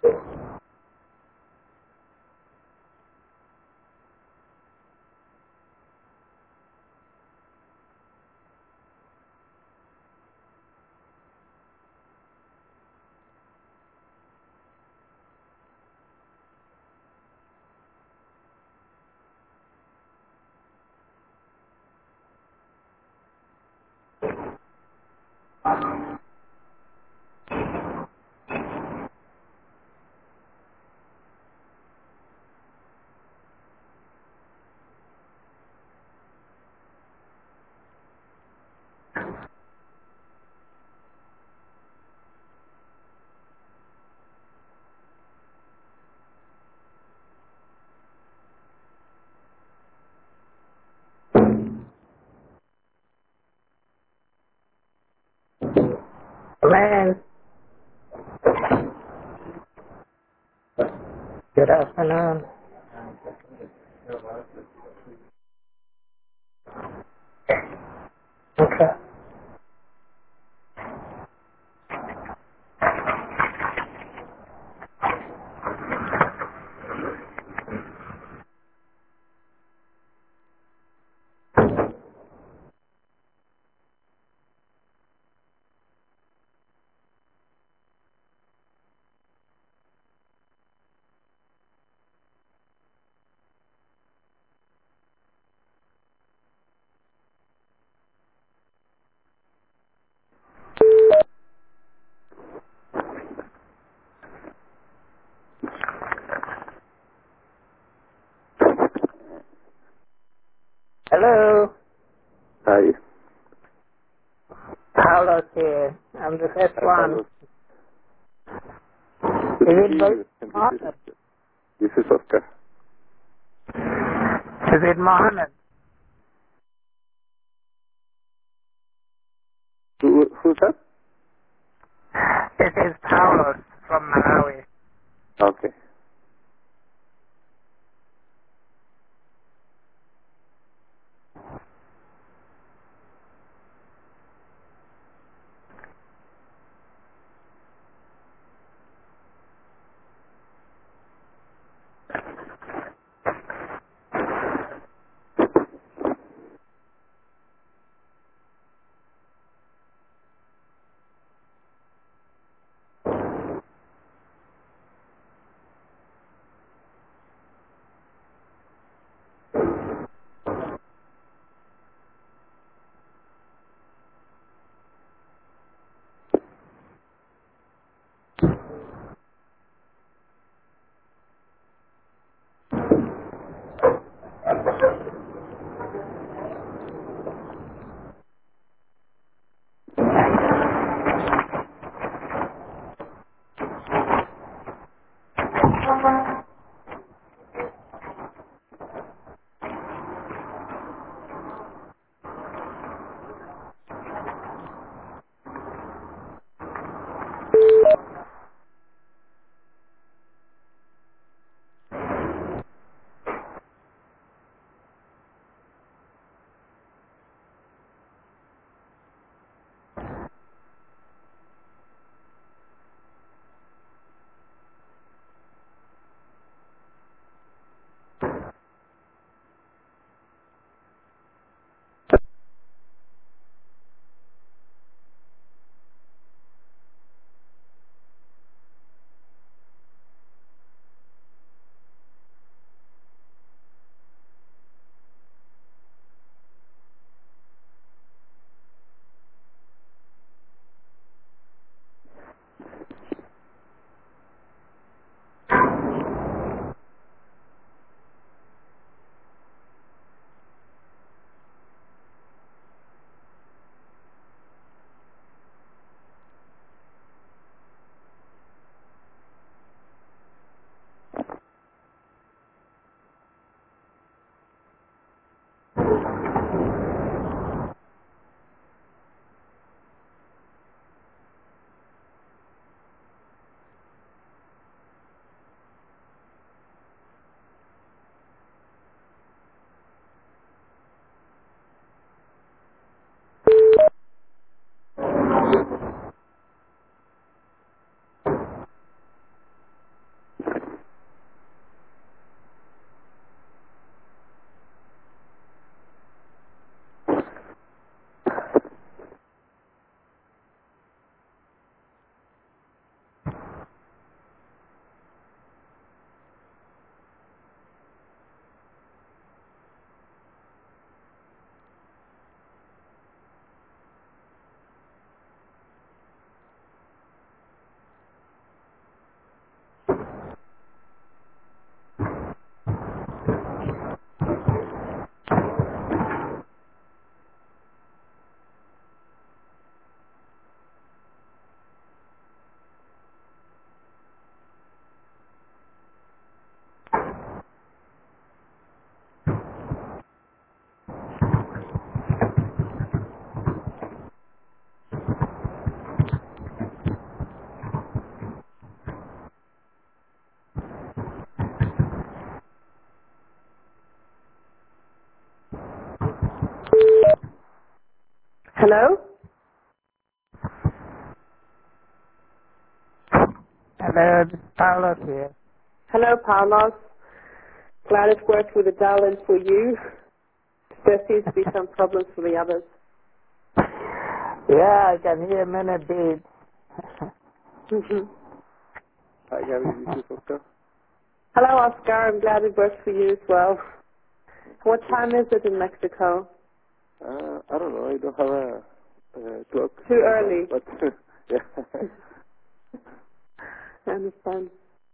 Man, good afternoon. Okay. Hello. Hi. Carlos here. I'm the first Hi, one. Carlos. Is Good to it see very you. And Mohammed? this is Oscar. Is it Mohammed? Who's that? It is Carlos from Malawi. Okay. Hello? Hello, this is Paolo here. Hello, Paulos. Glad it worked with the dial-in for you. There seems to be some problems for the others. Yeah, I can hear many beats. Hi, Gabby. This is Oscar. Hello, Oscar. I'm glad it worked for you as well. What time is it in Mexico? I don't know. I don't have a clock. Too right early. now, but yeah. I understand.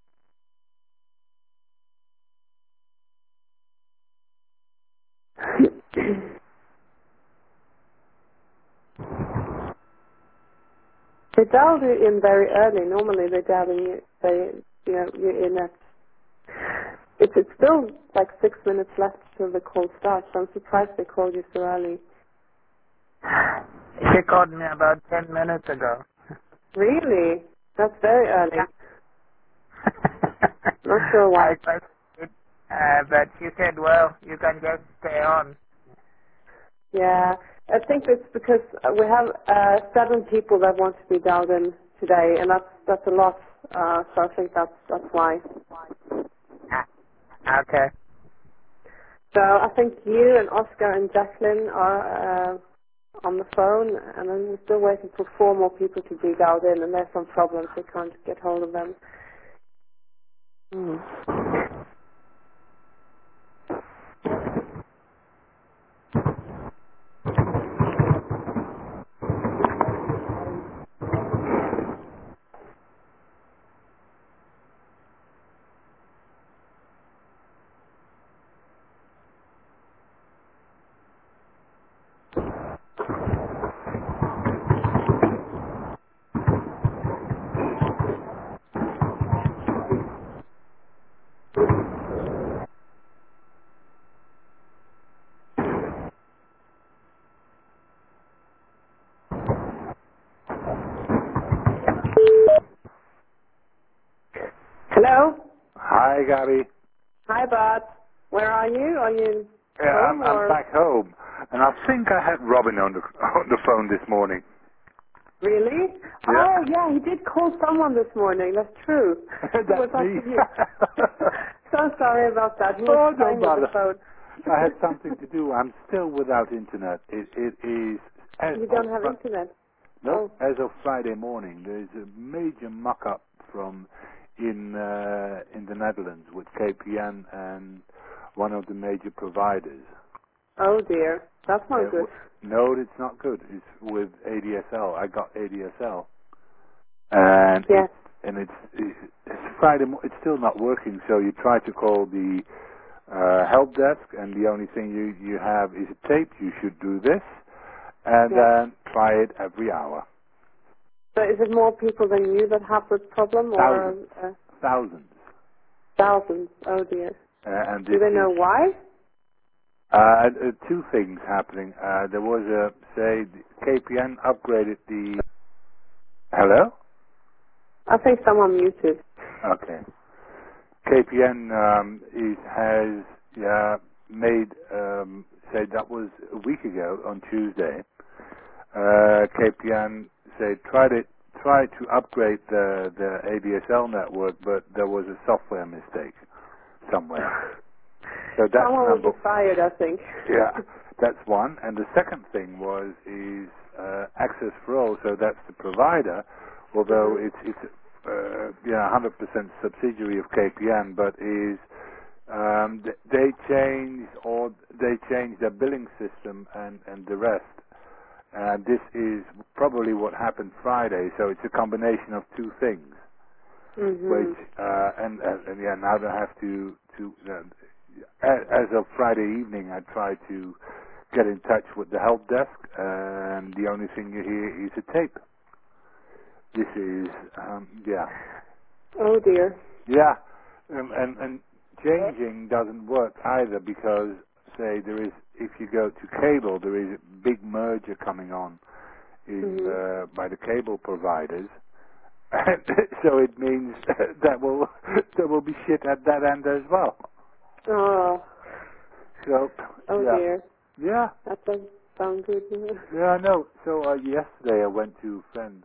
They dialed you in very early. Normally they dial in, you're in at... It's still like 6 minutes left till the call starts. I'm surprised they called you so early. She called me about 10 minutes ago. Really? That's very early. Not sure why. I questioned, but she said, well, you can just stay on. Yeah, I think it's because we have 7 people that want to be dialed in today, and that's a lot. So I think that's why. Okay. So I think you and Oscar and Jacqueline are on the phone, and then we're still waiting for 4 more people to be dialed in, and there's some problems. We can't get hold of them. Hello? Hi, Gabby. Hi, Bart. Where are you? Are you Yeah, home I'm or... back home, and I think I had Robin on the phone this morning. Really? Yeah. Oh, yeah, he did call someone this morning. That's true. It was That's me. actually you. So sorry about that. He was Oh, don't playing with the bother. phone. I had something to do. I'm still without internet. It is as You of don't have internet? no, Oh, as of Friday morning. There's a major muck-up from in the Netherlands with KPN and one of the major providers. oh dear. That's not good. No, it's not good. It's with ADSL. I got ADSL, and Yeah. it's Friday. It's still not working. So you try to call the help desk, and the only thing you have is a tape. You should do this, and Yeah. then try it every hour. So is it more people than you that have this problem, or Thousands, thousands, thousands? Oh dear. and Do this they is know why? two things happening. There was KPN upgraded the. Hello. I think someone muted. Okay. KPN has made say that was a week ago on Tuesday. KPN said try to upgrade the ADSL network, but there was a software mistake somewhere. So that's Someone will number. be fired, I think. Yeah, that's one. And the second thing is Access for All. So that's the provider, although Mhm. it's 100% subsidiary of KPN, but is they change their billing system and the rest. This is probably what happened Friday. So it's a combination of two things. Which Mhm. and yeah, now I have as of Friday evening, I tried to get in touch with the help desk, and the only thing you hear is a tape. This is Oh dear. and changing doesn't work either because say there is if you go to cable, there is a big merger coming on in Mhm. by the cable providers. So it means that there will be shit at that end as well. Oh. So Oh yeah, dear. yeah, That's sound good. Yeah, I know. So yesterday I went to a friend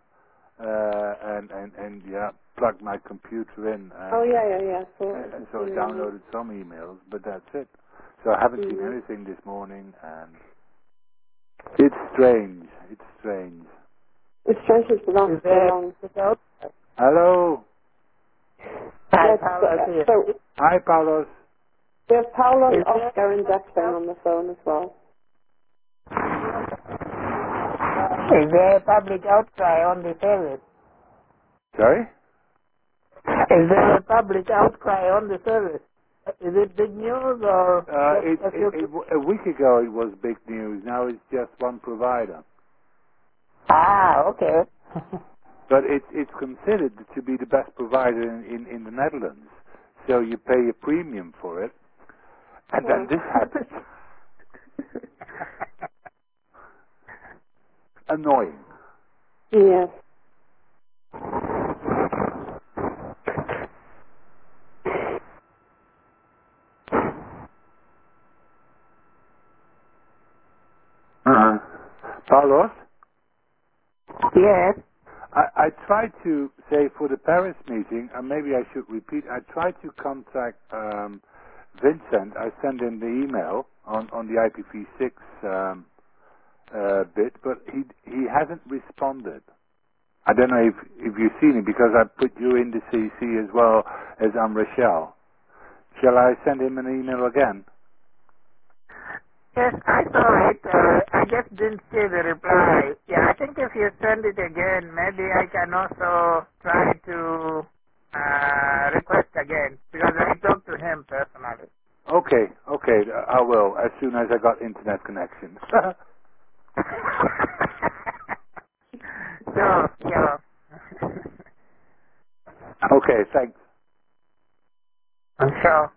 and yeah, plugged my computer in. Oh yeah. So I downloaded some emails, but that's it. So I haven't seen Mm-hmm. anything this morning, and it's strange. It's strange. It's strange it's been on Is so there long. out? Hello. Hi, Let's, Paolo here. so Hi, Paulos. there's Paolo, Is there Oscar, and Jacqueline on the phone as well. is there a public outcry on the service? Sorry? Is there a public outcry on the service? Is it big news or just a few? A week ago it was big news. Now it's just one provider. Ah, okay. But it's considered to be the best provider in the Netherlands. So you pay a premium for it, and then this happens. Annoying. Yes. Uh-huh. Paulos? Yes. I tried to say for the Paris meeting, and maybe I should repeat, I tried to contact Vincent. I sent him the email on the IPv6 bit, but he hasn't responded. I don't know if you've seen it, because I put you in the CC as well as Rachel. Shall I send him an email again? Yes, I saw it. I just didn't see the reply. Yeah, I think if you send it again, maybe I can also try to request again because I talked to him personally. Okay, I will, as soon as I got internet connection. Yeah. Okay, thanks. I'm sure.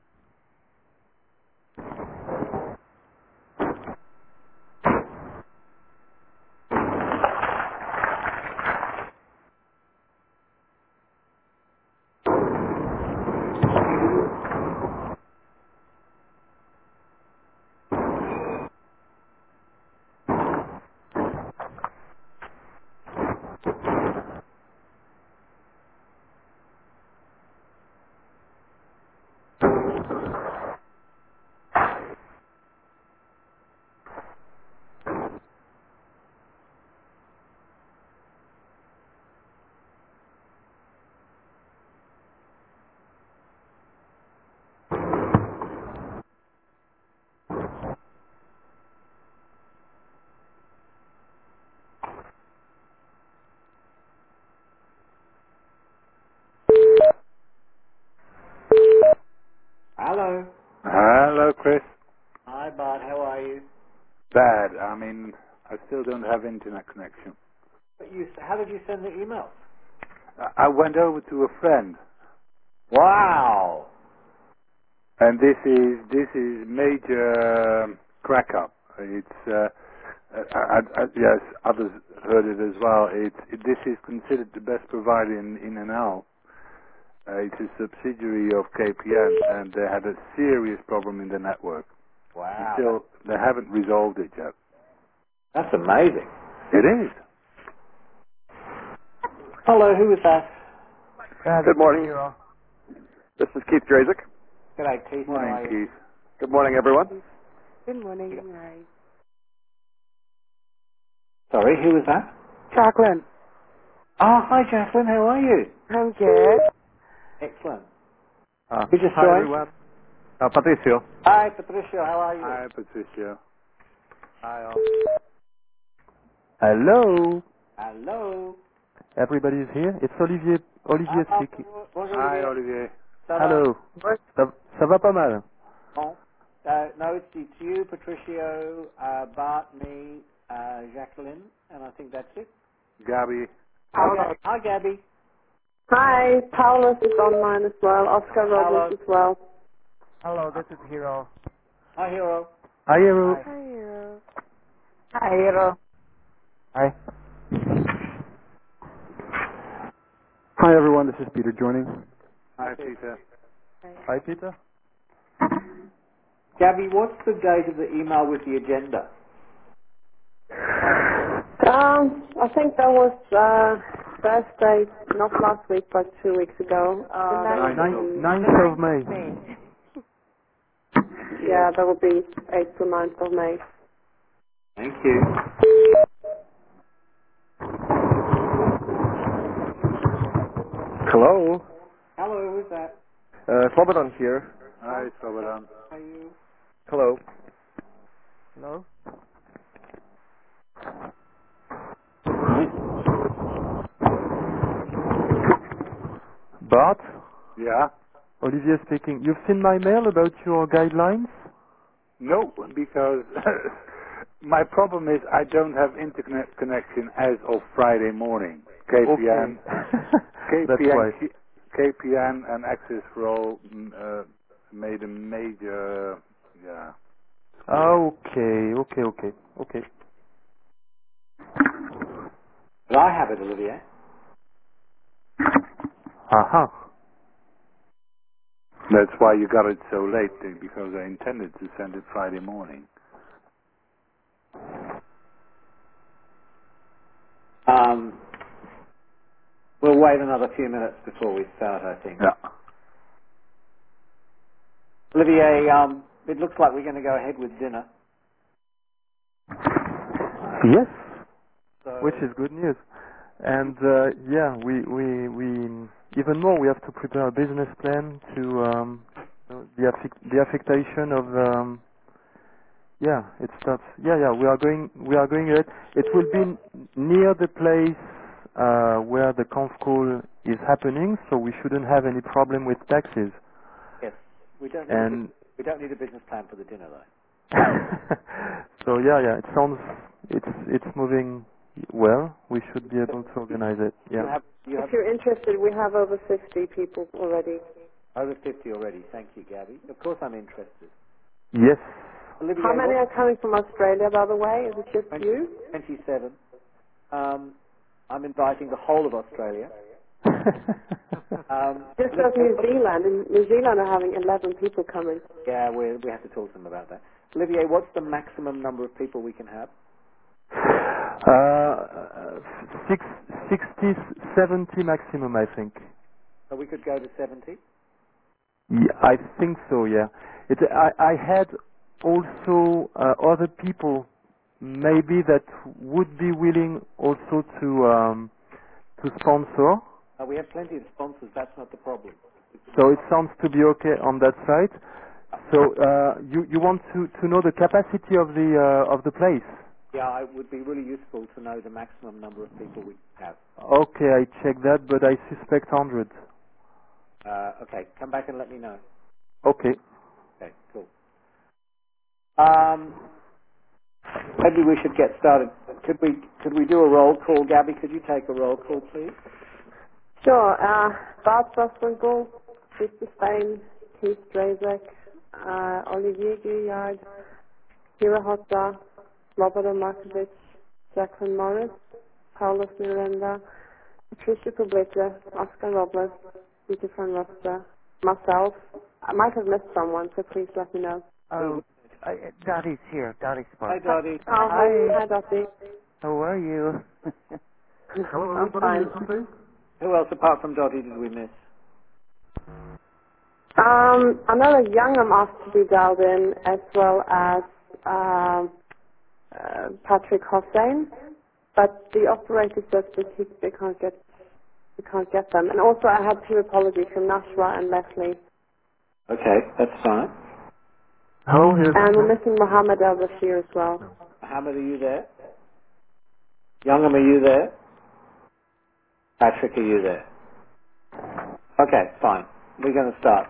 Hello. Hello, Chris. Hi, Bart. How are you? Bad. I mean, I still don't have internet connection. How did you send the email? I went over to a friend, Wow. and this is major crack up. It's yes, others heard it as well. This is considered the best provider in NL. It's a subsidiary of KPN, and they had a serious problem in the network. And Wow. still, they haven't resolved it yet. That's amazing. It is. Hello, who is that? Good morning. This is Keith Drazik. G'day, Keith. How Morning, are you? Keith. Good morning, everyone. Good morning. Hi. Sorry, who is that? Jacqueline. Oh, hi, Jacqueline. How are you? I'm good. Excellent. You just Hi, joined? everyone. Patricio. Hi, Patricia. How are you? Hi, Patricia. Hi, all. Hello. Hello. Everybody is here. It's Olivier. Olivier speaking. Bonjour, Hi, Olivier. Olivier. Ça va? Hello. Ça va pas mal. Bon. No, it's you, Patricio, Bart, me, Jacqueline, and I think that's it. Gabby. Hi, Gabby. Hi, Paulus is online as well. Oscar Rogers as well. Hello, this is Hero. Hi, Hero. Hi, Hero. Hi. Hi, Hero. Hi. Hi, everyone. This is Peter joining. Hi, Peter. Hi, Peter. Gabby, what's the date of the email with the agenda? I think that was Thursday, not last week, but 2 weeks ago. The 9th of May. Yeah, that will be 8th to 9th of May. Thank you. Hello. Hello, who's that? Slobodan here. Hi, Slobodan. How are you? Hello. Hello? Bart? Yeah? Olivier speaking. You've seen my mail about your guidelines? No, because my problem is I don't have internet connection as of Friday morning. KPN, That's why. KPN and Access for All made a major, Okay. But I have it, Olivier. Aha. That's why you got it so late, because I intended to send it Friday morning. We'll wait another few minutes before we start, I think. Yeah. Olivier, it looks like we're going to go ahead with dinner. Yes, So which is good news. And we even more. We have to prepare a business plan to the affectation of. It starts. We are going. We are going ahead. It will be near the place where the conf call is happening, so we shouldn't have any problem with taxes. yes, we don't need a business plan for the dinner, though. So it sounds it's moving well. We should be able to organize it. Yeah. If you're interested, we have over 50 people already. Over 50 already. Thank you, Gabby. Of course I'm interested. Yes. Olivier, How many are coming from Australia, by the way? Is it just you? 27. I'm inviting the whole of Australia. Just as New Zealand. In New Zealand are having 11 people coming. Yeah, we have to talk to them about that. Olivier, what's the maximum number of people we can have? 60, 70 maximum, I think. So we could go to 70? Yeah, I think so. Yeah. I had also other people maybe that would be willing also to sponsor. We have plenty of sponsors. That's not the problem. So it sounds to be okay on that side. So you want to know the capacity of the place? Yeah, it would be really useful to know the maximum number of people we have. Okay, I check that, but I suspect 100. Okay, come back and let me know. Okay. Okay, cool. Maybe we should get started. Could we do a roll call? Gabby, could you take a roll call, please? Sure. Bart Sossenko, Mr. Stein, Keith Drazek, Olivier Guyard, Kira Hotta, Slobodan Markovic, Jacqueline Morris, Paulus Miranda, Patricia Kubleta, Oscar Robles, Peter van Rostra, myself. I might have missed someone, so please let me know. Oh, Dottie's here. Dottie's Hi, Dottie. Oh, hi, Dottie. How are you? I'm fine. Who else apart from Dottie did we miss? Another Youngam asked to be dialed in, as well as Patrick Hossain, but the operator says that they can't get them. And also, I had two apologies from Nashwa and Leslie. Okay, that's fine. Oh, here's And we're missing Mohammed Al Bashir as well. Mohammed, are you there? Youngam, are you there? Patrick, are you there? Okay, fine. We're going to start.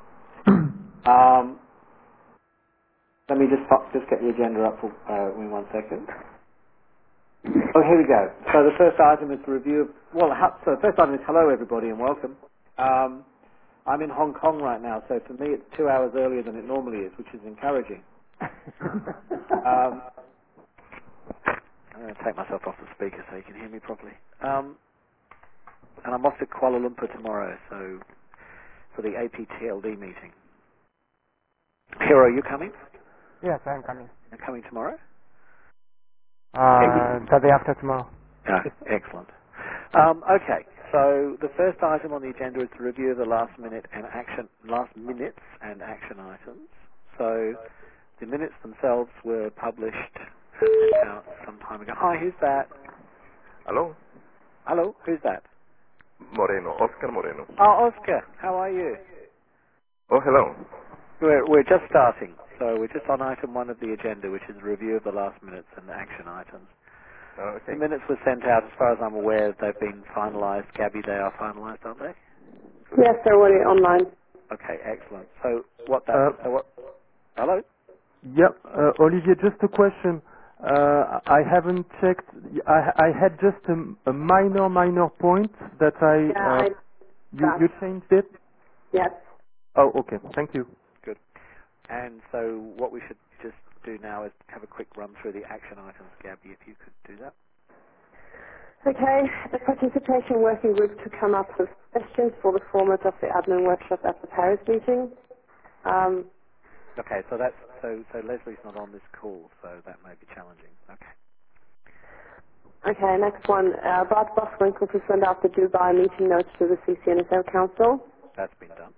Let me just get the agenda up for me 1 second. Oh, here we go. So the first item is the review of... so the first item is hello, everybody, and welcome. I'm in Hong Kong right now, so for me it's 2 hours earlier than it normally is, which is encouraging. I'm going to take myself off the speaker so you can hear me properly. And I'm off to Kuala Lumpur tomorrow, so for the APTLD meeting. Hero, are you coming? Yes, I'm coming. You're coming tomorrow? The day after tomorrow. Excellent. Okay, so the first item on the agenda is to review the last minutes and action items. So the minutes themselves were published and sent out some time ago. Hi, who's that? Hello? Hello, who's that? Moreno, Oscar Moreno. Oh, Oscar, how are you? Oh, hello. We're just starting, so we're just on item 1 of the agenda, which is a review of the last minutes and action items. Okay. The minutes were sent out, as far as I'm aware, they've been finalised. Gabby, they are finalised, aren't they? Yes, they're already online. Okay, excellent. So what hello? Yeah, Olivier, just a question. I haven't checked. I had just a minor point that you changed it. Yes. Oh, okay. Thank you. Good. And so what we should just do now is have a quick run through the action items, Gabby, if you could do that. Okay, the participation working group to come up with questions for the format of the admin workshop at the Paris meeting. Okay, so Leslie's not on this call, so that may be challenging. Okay. Okay, next one. Bart Boswinkle to send out the Dubai meeting notes to the CCNSO Council. That's been done.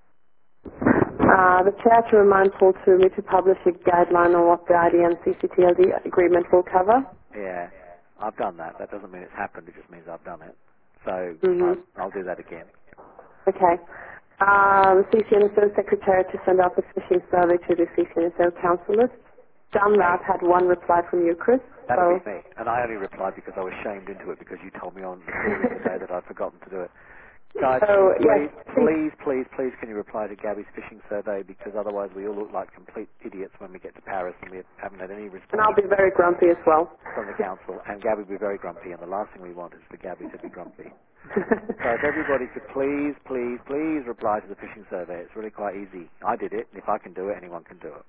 The chair to remind Paul Toomey to publish a guideline on what the IDM CCTLD agreement will cover. Yeah, I've done that. That doesn't mean it's happened, it just means I've done it. So I'll do that again. Okay. The CCNSO Secretary to send out the phishing survey to the CCNSO Council list. Done that, had one reply from you, Chris. That'll be me. And I only replied because I was shamed into it because you told me on the call the other day that I'd forgotten to do it. Guys, please, can you reply to Gabby's phishing survey, because otherwise we all look like complete idiots when we get to Paris and we haven't had any response. And I'll be very grumpy as well. From the council, and Gabby will be very grumpy, and the last thing we want is for Gabby to be grumpy. So if everybody could please reply to the phishing survey. It's really quite easy. I did it, and if I can do it, anyone can do it.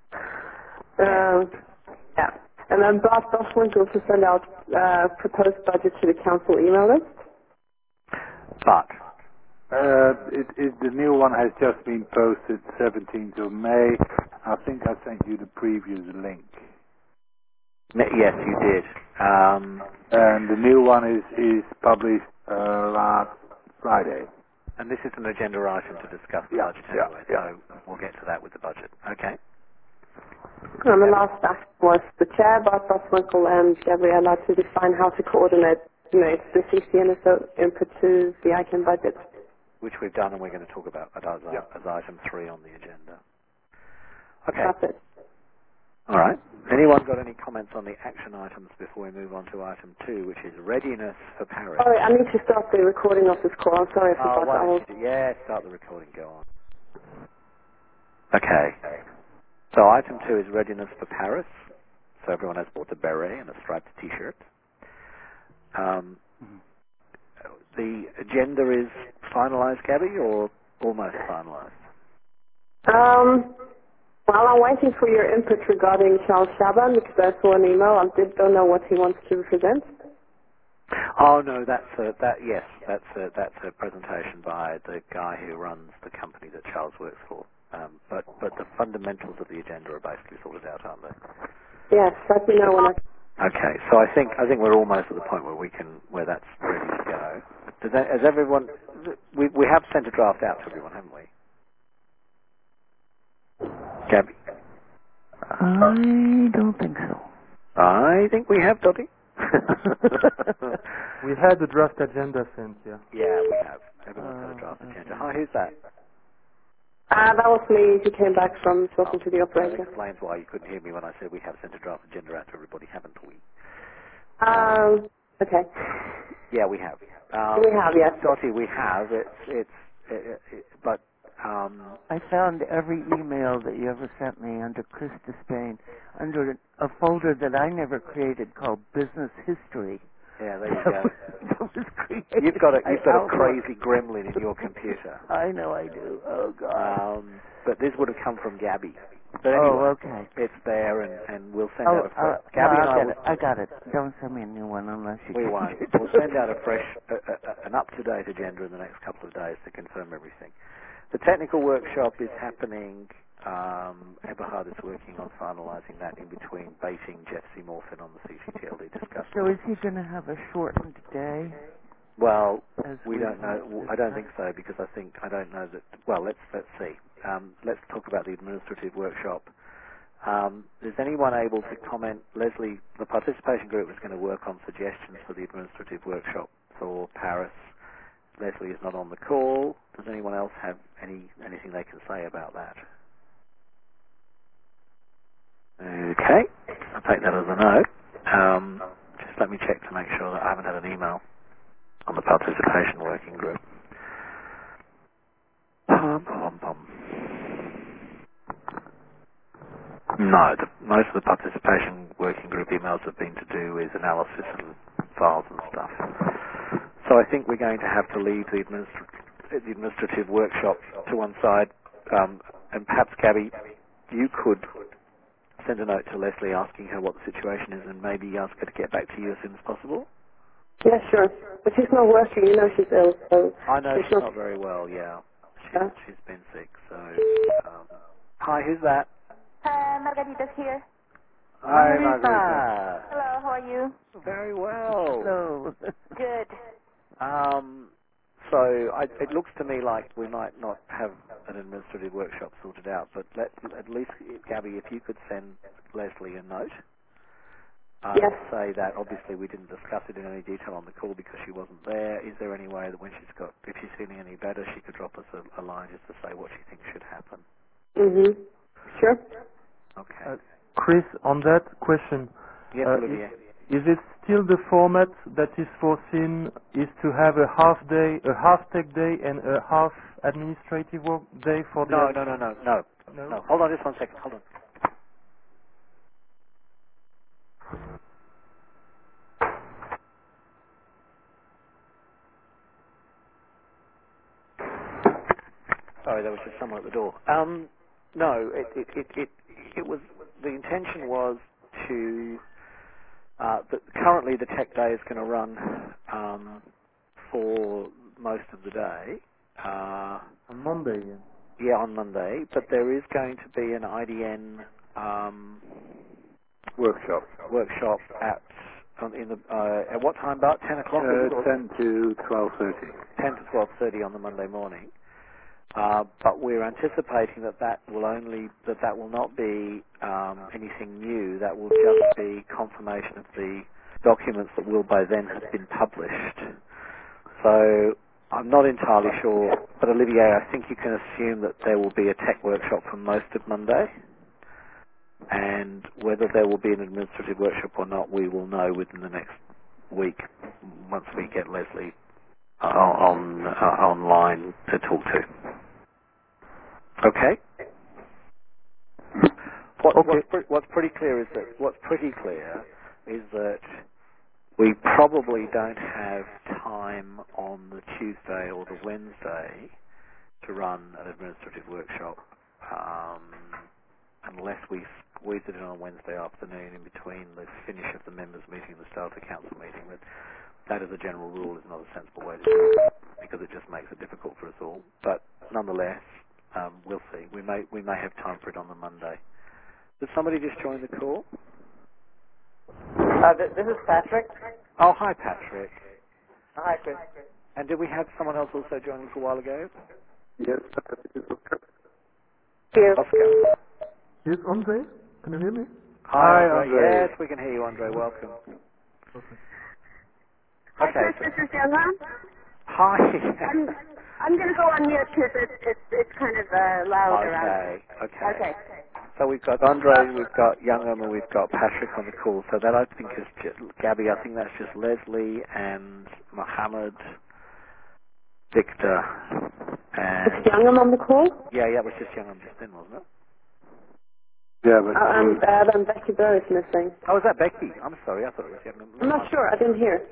Yeah. And then Bart Boswinkle to send out proposed budget to the council email list. But the new one has just been posted 17th of May. I think I sent you the previous link. Yes, you did. And the new one is published last Friday. And this is an agenda item to discuss the budget anyway, so we'll get to that with the budget. Okay. And the last act was the chair, Bart Boswinkle, and Gabriella to define how to coordinate the CCNSO input to the ICANN budget. Which we've done, and we're going to talk about as item 3 on the agenda. Okay. That's it. All right. Anyone got any comments on the action items before we move on to item 2, which is readiness for Paris? Sorry, I need to start the recording of this call. I'm sorry, I forgot. Start the recording. Go on. Okay. So item 2 is readiness for Paris. So everyone has bought a beret and a striped T-shirt. The agenda is finalised, Gabby, or almost finalised? Well, I'm waiting for your input regarding Charles Shaban, because I saw an email. I don't know what he wants to present. Oh no, that's a presentation by the guy who runs the company that Charles works for. But the fundamentals of the agenda are basically sorted out, aren't they? Yes, let me know when I. Okay, so I think we're almost at the point where that's ready to go. Has everyone? We have sent a draft out to everyone, haven't we? Gabby? I don't think so. I think we have, Dottie. We had the draft agenda sent, yeah. Yeah, we have. Everyone's had a draft agenda. Hi, who's that? That was me who came back from talking to the operator. That explains why you couldn't hear me when I said we have sent a draft agenda out to everybody, haven't we? Okay. Yeah, we have. We have, yes. Dottie, we have. But I found every email that you ever sent me under Chris Despain under a folder that I never created called Business History. Yeah, there you go. That was created. You've got a crazy gremlin in your computer. I know I do. Oh God. But this would have come from Gabby. But anyway, okay. It's there, and we'll send out a fresh. Gabby and I got it. Don't send me a new one unless you. We won't. We'll send out a fresh, an up-to-date agenda in the next couple of days to confirm everything. The technical workshop is happening. Eberhard is working on finalising that in between baiting Jeff C. Morfin on the CCTLD discussion. discussed. So is he going to have a shortened day? Well, As we don't know. I don't think so because I don't know that. Well, let's see. Let's talk about the administrative workshop. Is anyone able to comment? Leslie, the participation group is going to work on suggestions for the administrative workshop for Paris. Leslie is not on the call. Does anyone else have anything they can say about that? Okay, I'll take that as a no. Just let me check to make sure that I haven't had an email on the participation working group. No, most of the participation working group emails have been to do with analysis and files and stuff. So I think we're going to have to leave the administrative workshop to one side, and perhaps Gabby, you could send a note to Leslie asking her what the situation is and maybe ask her to get back to you as soon as possible. Yeah, sure. But she's not working. You know she's ill, so... I know she's not very well, yeah. She's been sick, so... Hi, who's that? Margarita's here. Hi, Margarita. Hello, how are you? Very well. Hello. Good. So it looks to me like we might not have an administrative workshop sorted out, but at least, Gabby, if you could send Leslie a note. Yes. Say that obviously we didn't discuss it in any detail on the call because she wasn't there. Is there any way that when if she's feeling any better, she could drop us a line just to say what she thinks should happen? Mm-hmm. Sure. Okay. Chris, on that question, Yes, Olivier. is it still the format that is foreseen is to have a half tech day and a half administrative work day for the... No. Hold on just 1 second. Hold on. Sorry, there was just someone at the door. No, it was, the intention was to, currently the tech day is going to run for most of the day. On Monday, yeah. Yeah, on Monday, but there is going to be an IDN workshop at what time, about 10 o'clock? 10 to 12:30. 10 to 12:30 on the Monday morning. But we're anticipating that will not be anything new. That will just be confirmation of the documents that will by then have been published. So I'm not entirely sure, but Olivier, I think you can assume that there will be a tech workshop for most of Monday, and whether there will be an administrative workshop or not, we will know within the next week once we get Leslie online to talk to. Okay. What's pretty clear is that we probably don't have time on the Tuesday or the Wednesday to run an administrative workshop unless we squeeze it in on Wednesday afternoon in between the finish of the members' meeting and the start of the council meeting. But that, as a general rule, is not a sensible way to do it because it just makes it difficult for us all. But nonetheless, we'll see. We may have time for it on the Monday. Did somebody just join the call? This is Patrick. Oh, hi, Patrick. Hi, Chris. And did we have someone else also joining us a while ago? Yes. Oscar. Yes, Andre? Can you hear me? Hi, Andre. Yes, we can hear you, Andre. Welcome. Perfect. Hi, Okay. Chris, this is Yanga. Hi. I'm going to go on mute because it's kind of loud around. Okay. So we've got Andre, we've got Youngam, and we've got Patrick on the call. So that, I think, is Gabby. I think that's just Leslie and Mohammed, Victor, and... Is Youngam on the call? Yeah, it was just Youngam just then, wasn't it? Yeah, but... and Becky Burr is missing. Oh, is that Becky? I'm sorry, I thought it was Youngam. I'm not sure. I didn't hear.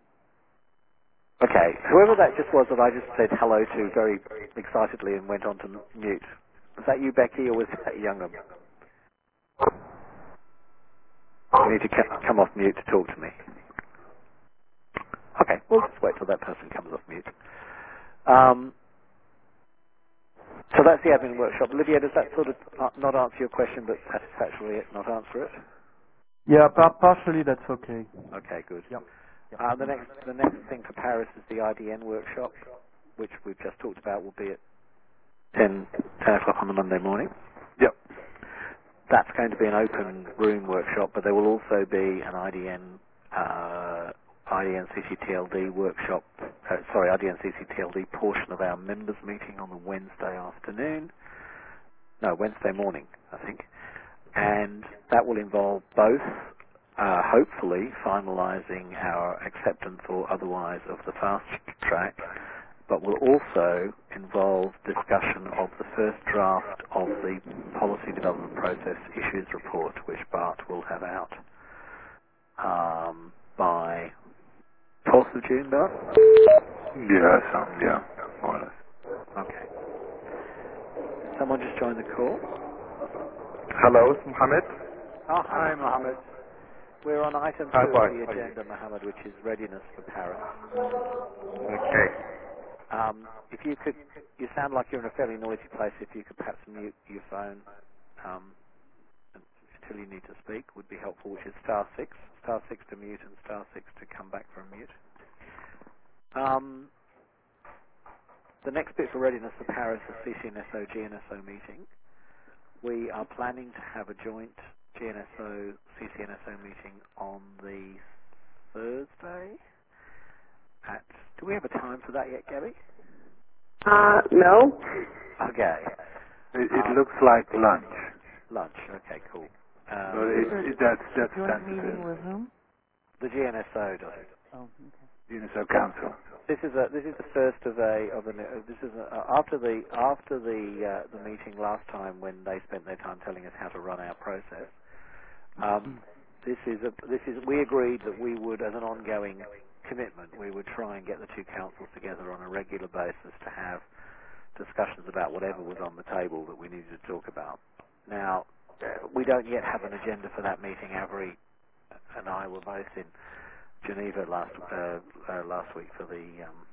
Okay, whoever that just was that I just said hello to very excitedly and went on to mute. Was that you, Becky, or was that Youngam? You need to come off mute to talk to me. Okay, we'll just wait till that person comes off mute. So that's the admin workshop. Lydia, does that sort of not answer your question, but satisfactorily not answer it? Yeah, partially that's okay. Okay, good. Yep. The next thing for Paris is the IDN workshop, which we've just talked about. Will be at 10 o'clock on the Monday morning. Yep. That's going to be an open room workshop, but there will also be an IDN CCTLD workshop. IDN CCTLD portion of our members meeting on the Wednesday morning, I think, and that will involve both. Hopefully finalising our acceptance or otherwise of the fast track, but will also involve discussion of the first draft of the policy development process issues report, which Bart will have out by 12th of June, Bart? Yeah, more or less. Okay. Someone just joined the call. Hello, it's Mohammed. Oh, hi, Mohammed. We're on item 2 Hi, of Bart. the agenda, Mohammed, which is readiness for Paris. Okay. If you could, you sound like you're in a fairly noisy place. If you could perhaps mute your phone until you need to speak, would be helpful. Which is *6 to mute and *6 to come back from mute. The next bit for readiness for Paris is CCNSO GNSO meeting. We are planning to have a joint GNSO CCNSO meeting on the Thursday. Do we have a time for that yet, Gabby? No. Okay. It looks like lunch. Lunch. Okay, cool. But that's joint meeting with whom? The GNSO does it. Oh, okay. GNSO Council. This is the first after the meeting last time when they spent their time telling us how to run our process. We agreed that we would, as an ongoing commitment, we would try and get the two councils together on a regular basis to have discussions about whatever was on the table that we needed to talk about. Now, we don't yet have an agenda for that meeting. Avery and I were both in Geneva last week for the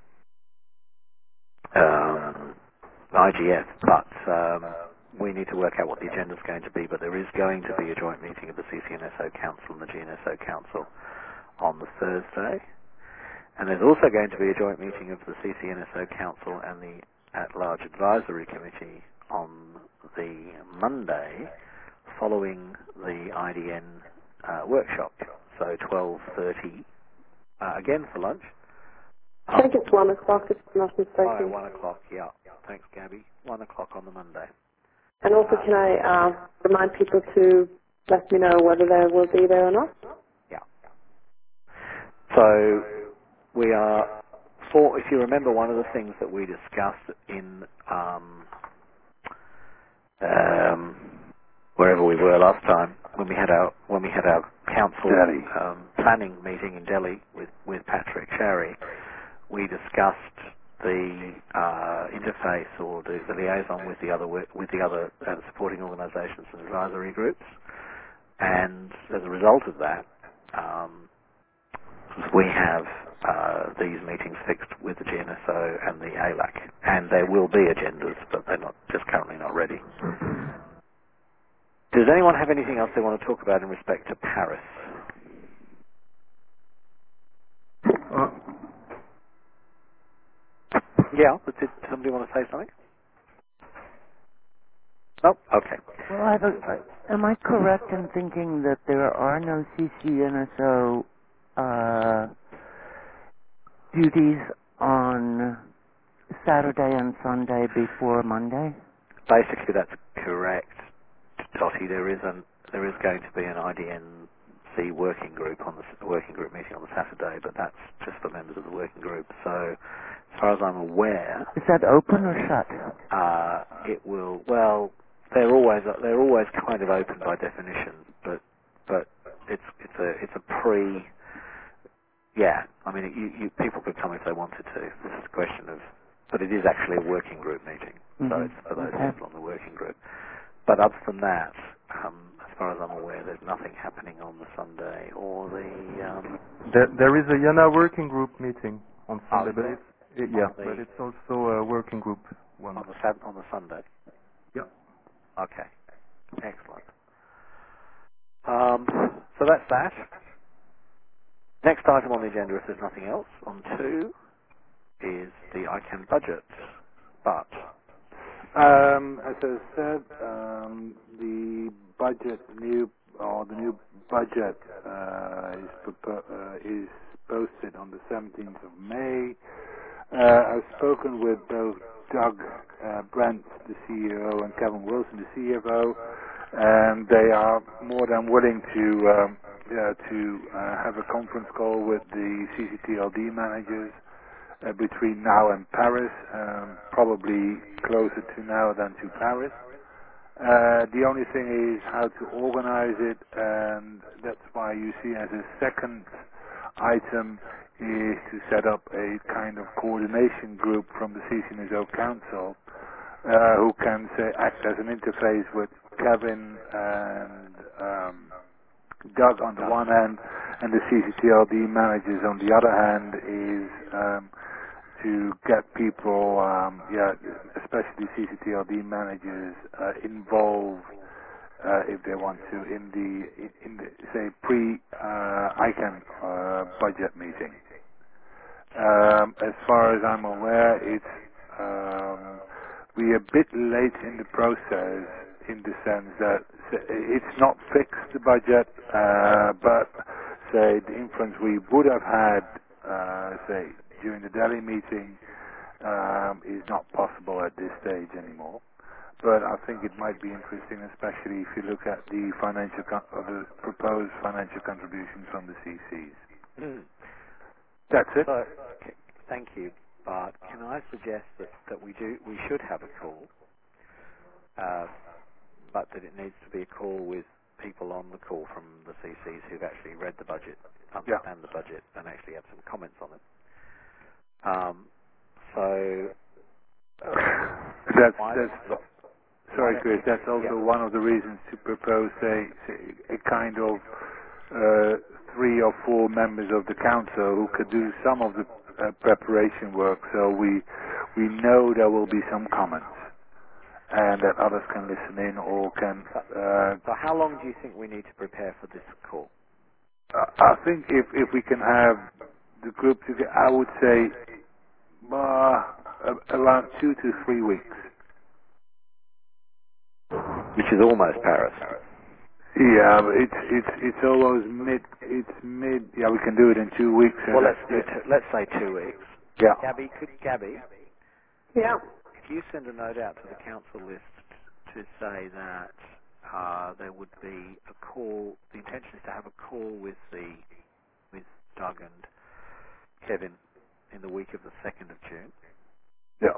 IGF, but we need to work out what the agenda is going to be. But there is going to be a joint meeting of the CCNSO Council and the GNSO Council on the Thursday, and there's also going to be a joint meeting of the CCNSO Council and the At-Large Advisory Committee on the Monday following the IDN workshop, so 12:30 again for lunch. I think it's 1 o'clock, if I'm not mistaken. Oh, 1 o'clock, yeah. Thanks, Gabby. 1 o'clock on the Monday. And also, can I remind people to let me know whether they will be there or not? Yeah. So, we are, if you remember, one of the things that we discussed in wherever we were last time, when we had our council planning meeting in Delhi with Patrick Sharry, we discussed the interface or the liaison with the other supporting organisations and advisory groups, and as a result of that, we have these meetings fixed with the GNSO and the ALAC, and there will be agendas, but they're currently not ready. Does anyone have anything else they want to talk about in respect to Paris? Yeah, did somebody want to say something? No? Okay. Well, am I correct in thinking that there are no CCNSO duties on Saturday and Sunday before Monday? Basically, that's correct, Totty. There is going to be an IDNC working group meeting on the Saturday, but that's just for members of the working group. So, as far as I'm aware, is that open or shut? It will. Well, they're always kind of open by definition, but it's a pre. Yeah, I mean, people could come if they wanted to. This is a question of, but it is actually a working group meeting, so it's for those people on the working group. But other than that, as far as I'm aware, there's nothing happening on the Sunday or the. There is a YANA working group meeting on Sunday, but but it's also a working group one. On the Sunday. Yeah. Okay. Excellent. So So that's that. Next item on the agenda, if there's nothing else, on 2, is the ICANN budget. But as I said, the budget the new budget is posted on the 17th of May. I've spoken with both Doug Brent, the CEO, and Kevin Wilson, the CFO, and they are more than willing to have a conference call with the CCTLD managers between now and Paris, probably closer to now than to Paris. The only thing is how to organize it, and that's why you see as a second item is to set up a kind of coordination group from the CCNSO Council who can act as an interface with Kevin and Doug on the one hand, and the CCTLD managers on the other hand, is to get people, especially CCTLD managers, involved if they want to in the say pre-ICANN budget meeting. As far as I'm aware, we're a bit late in the process in the sense that it's not fixed, the budget, but say the influence we would have had, say during the Delhi meeting, is not possible at this stage anymore. But I think it might be interesting, especially if you look at the the proposed financial contributions from the CCs. That's it. So, thank you. But can I suggest that we should have a call, but that it needs to be a call with people on the call from the CCs who've actually read the budget, understand the budget, and actually have some comments on it. Sorry, Chris. That's also one of the reasons to propose a kind of 3 or 4 members of the council who could do some of the preparation work, so we know there will be some comments, and that others can listen in or can. So how long do you think we need to prepare for this call? I think if we can have the group together, I would say around 2 to 3 weeks. Which is almost Paris. Yeah, but it's almost mid. It's mid. Yeah, we can do it in 2 weeks. Well, let's say 2 weeks. Yeah. Gabby. Yeah. If you send a note out to the council list to say that there would be a call. The intention is to have a call with Doug and Kevin in the week of the 2nd of June. Yeah.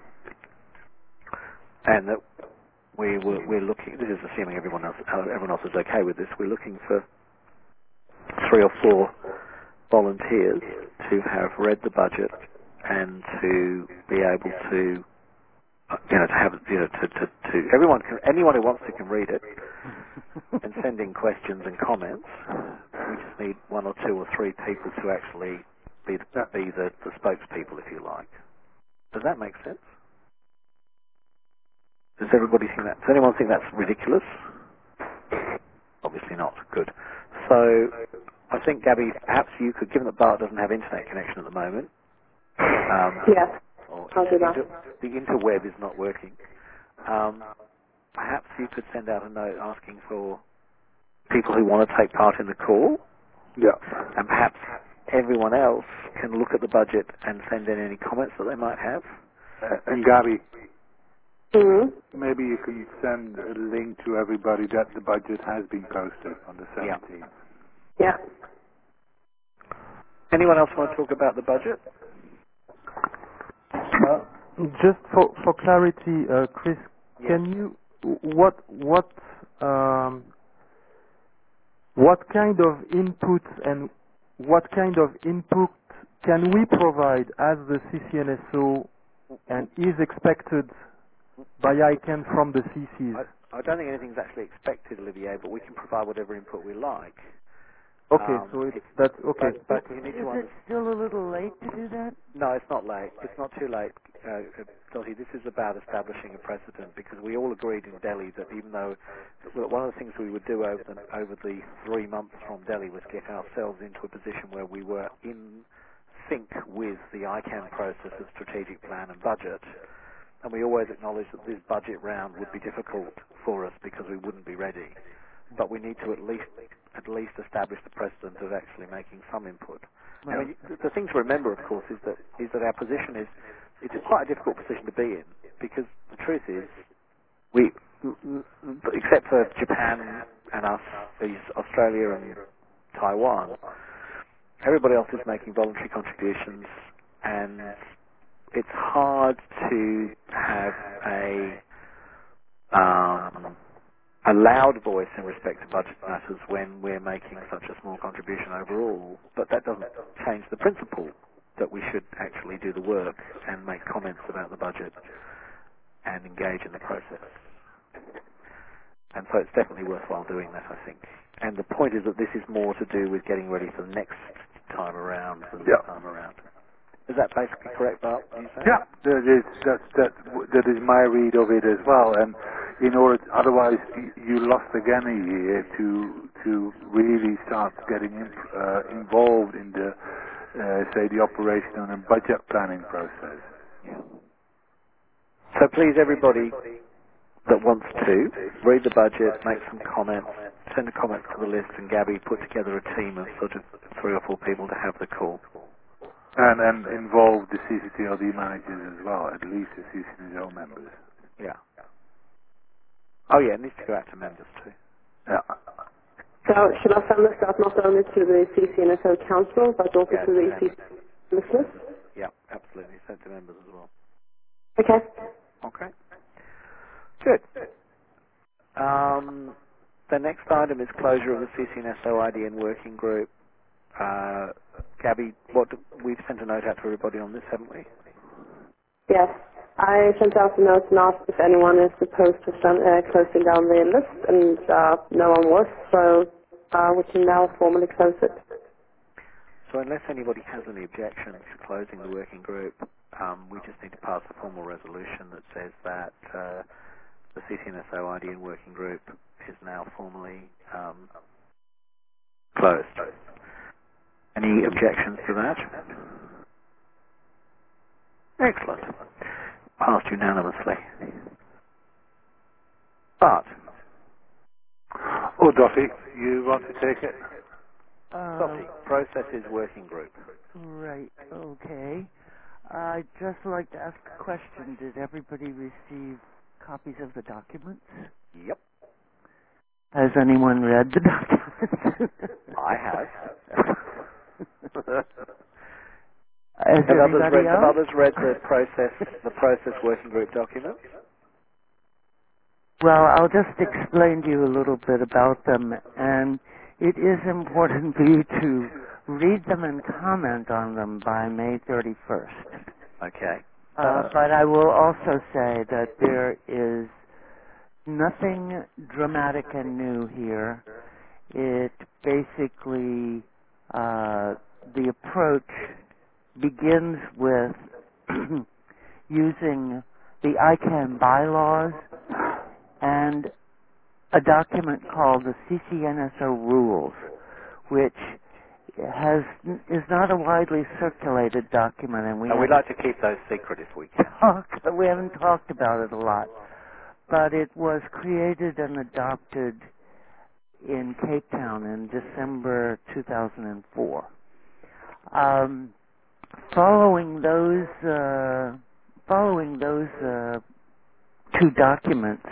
And that we're looking. This is assuming everyone else is okay with this. We're looking for 3 or 4 volunteers to have read the budget and to be able to, anyone who wants to can read it and send in questions and comments. We just need 1 or 2 or 3 people to actually be the spokespeople, if you like. Does that make sense? Does anyone think that's ridiculous? Obviously not. Good. So, I think, Gabby, perhaps you could, given that Bart doesn't have internet connection at the moment. Yes, I'll do that. The interweb is not working. Perhaps you could send out a note asking for people who want to take part in the call. Yeah. And perhaps everyone else can look at the budget and send in any comments that they might have. And Gabby, maybe you can send a link to everybody that the budget has been posted on the 17th. Yeah. Anyone else want to talk about the budget? Just for clarity, Chris, yes. Can you what kind of input and what kind of input can we provide as the CCNSO and is expected by ICANN from the CCs? I don't think anything's actually expected, Olivier, but we can provide whatever input we like. Okay, so that's okay. But you need to Is it still a little late to do that? No, it's not late. It's not too late, Dottie. This is about establishing a precedent because we all agreed in Delhi that even though one of the things we would do over the 3 months from Delhi was get ourselves into a position where we were in sync with the ICANN process of strategic plan and budget. And we always acknowledged that this budget round would be difficult for us because we wouldn't be ready. But we need to at least establish the precedent of actually making some input. I mean, the thing to remember, of course, is that our position is it's quite a difficult position to be in because the truth is we, except for Japan and us, Australia and Taiwan, everybody else is making voluntary contributions, and it's hard to have a loud voice in respect to budget matters when we're making such a small contribution overall, but that doesn't change the principle that we should actually do the work and make comments about the budget and engage in the process. And so it's definitely worthwhile doing that, I think. And the point is that this is more to do with getting ready for the next time around than this time around. Is that basically correct, Bart? Yeah, that is my read of it as well. And in order, otherwise, you lost again a year to really start getting involved in the say the operational and budget planning process. Yeah. So please, everybody that wants to read the budget, make some comments, send a comment to the list, and Gabby put together a team of sort of 3 or 4 people to have the call. And involve the CCTLD managers as well, at least the CCTLD members. Yeah. Oh yeah, it needs to go out to members too. Yeah. So should I send this out not only to the CCNSO Council, but also to the EC listeners? Yeah, absolutely. Sent to members as well. Okay. Okay. Good. The next item is closure of the CCNSO IDN working group. Gabby, we've sent a note out to everybody on this, haven't we? Yes. I sent out a note and asked if anyone is supposed to closing down the list, and no one was, so we can now formally close it. So unless anybody has any objections to closing the working group, we just need to pass a formal resolution that says that the CCNSO IDN working group is now formally closed. Any objections to that? Excellent. Passed unanimously. But Dottie, you want to take it? Dottie, processes working group. Right, okay. I'd just like to ask a question. Did everybody receive copies of the documents? Yep. Has anyone read the documents? I have. Have others read the process working group documents? Well, I'll just explain to you a little bit about them, and it is important for you to read them and comment on them by May 31st. Okay. But I will also say that there is nothing dramatic and new here. It basically, the approach begins with using the ICANN bylaws and a document called the CCNSO Rules, which is not a widely circulated document, and we'd like to keep those secret if we can. We haven't talked about it a lot, but it was created and adopted in Cape Town in December 2004. Following those 2 documents,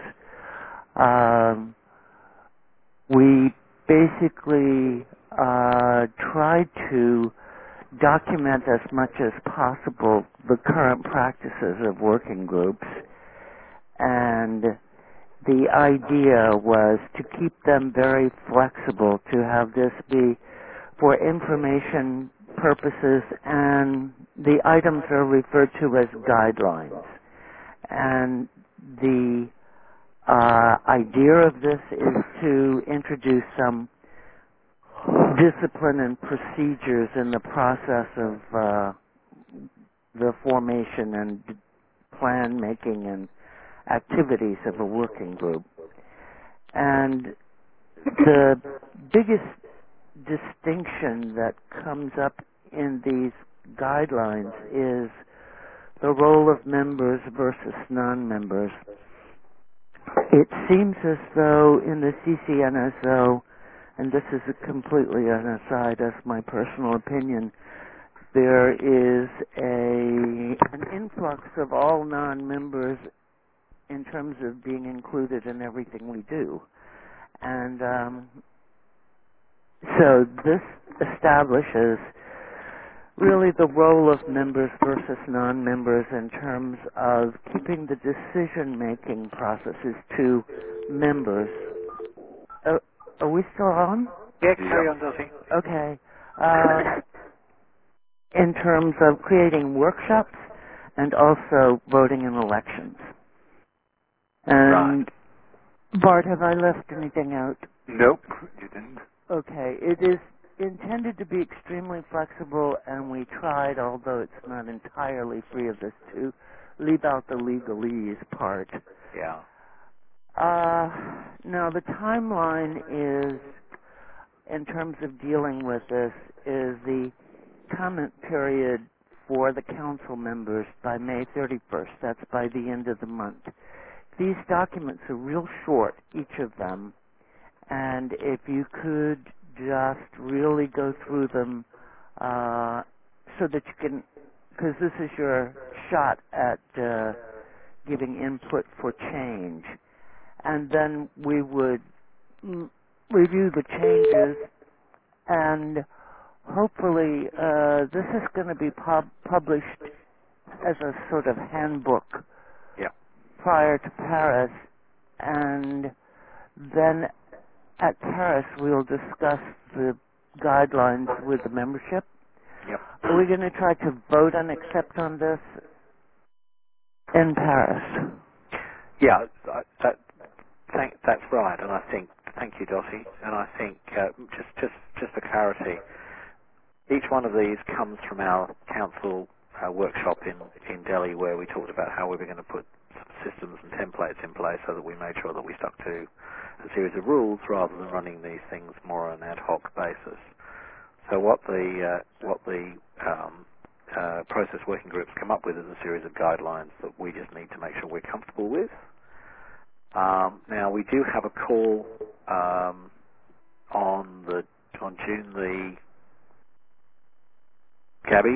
we basically tried to document as much as possible the current practices of working groups, and the idea was to keep them very flexible, to have this be for information purposes, and the items are referred to as guidelines. And the idea of this is to introduce some discipline and procedures in the process of the formation and plan making and activities of a working group. And the biggest distinction that comes up in these guidelines is the role of members versus non-members. It seems as though in the CCNSO, and this is completely an aside as my personal opinion, there is an influx of all non-members in terms of being included in everything we do. And so this establishes really the role of members versus non-members in terms of keeping the decision-making processes to members. Are we still on? Yeah, carry on, Dottie. Okay. In terms of creating workshops and also voting in elections. And Bart, have I left anything out? Nope, you didn't. Okay, it is intended to be extremely flexible, and we tried, although it's not entirely free of this, to leave out the legalese part. Yeah. Now, the timeline is, in terms of dealing with this, is the comment period for the council members by May 31st. That's by the end of the month. These documents are real short, each of them, and if you could just really go through them so that you can, because this is your shot at giving input for change, and then we would review the changes, and hopefully this is going to be published as a sort of handbook prior to Paris, and then at Paris we'll discuss the guidelines with the membership. Yep. Are we going to try to vote and accept on this in Paris? Yeah, that's right, and I think, thank you, Dottie, and I think just for clarity, each one of these comes from our council workshop in Delhi, where we talked about how we were going to put systems and templates in place so that we made sure that we stuck to a series of rules rather than running these things more on an ad hoc basis. So what the process working groups come up with is a series of guidelines that we just need to make sure we're comfortable with. Now we do have a call on June the Gabby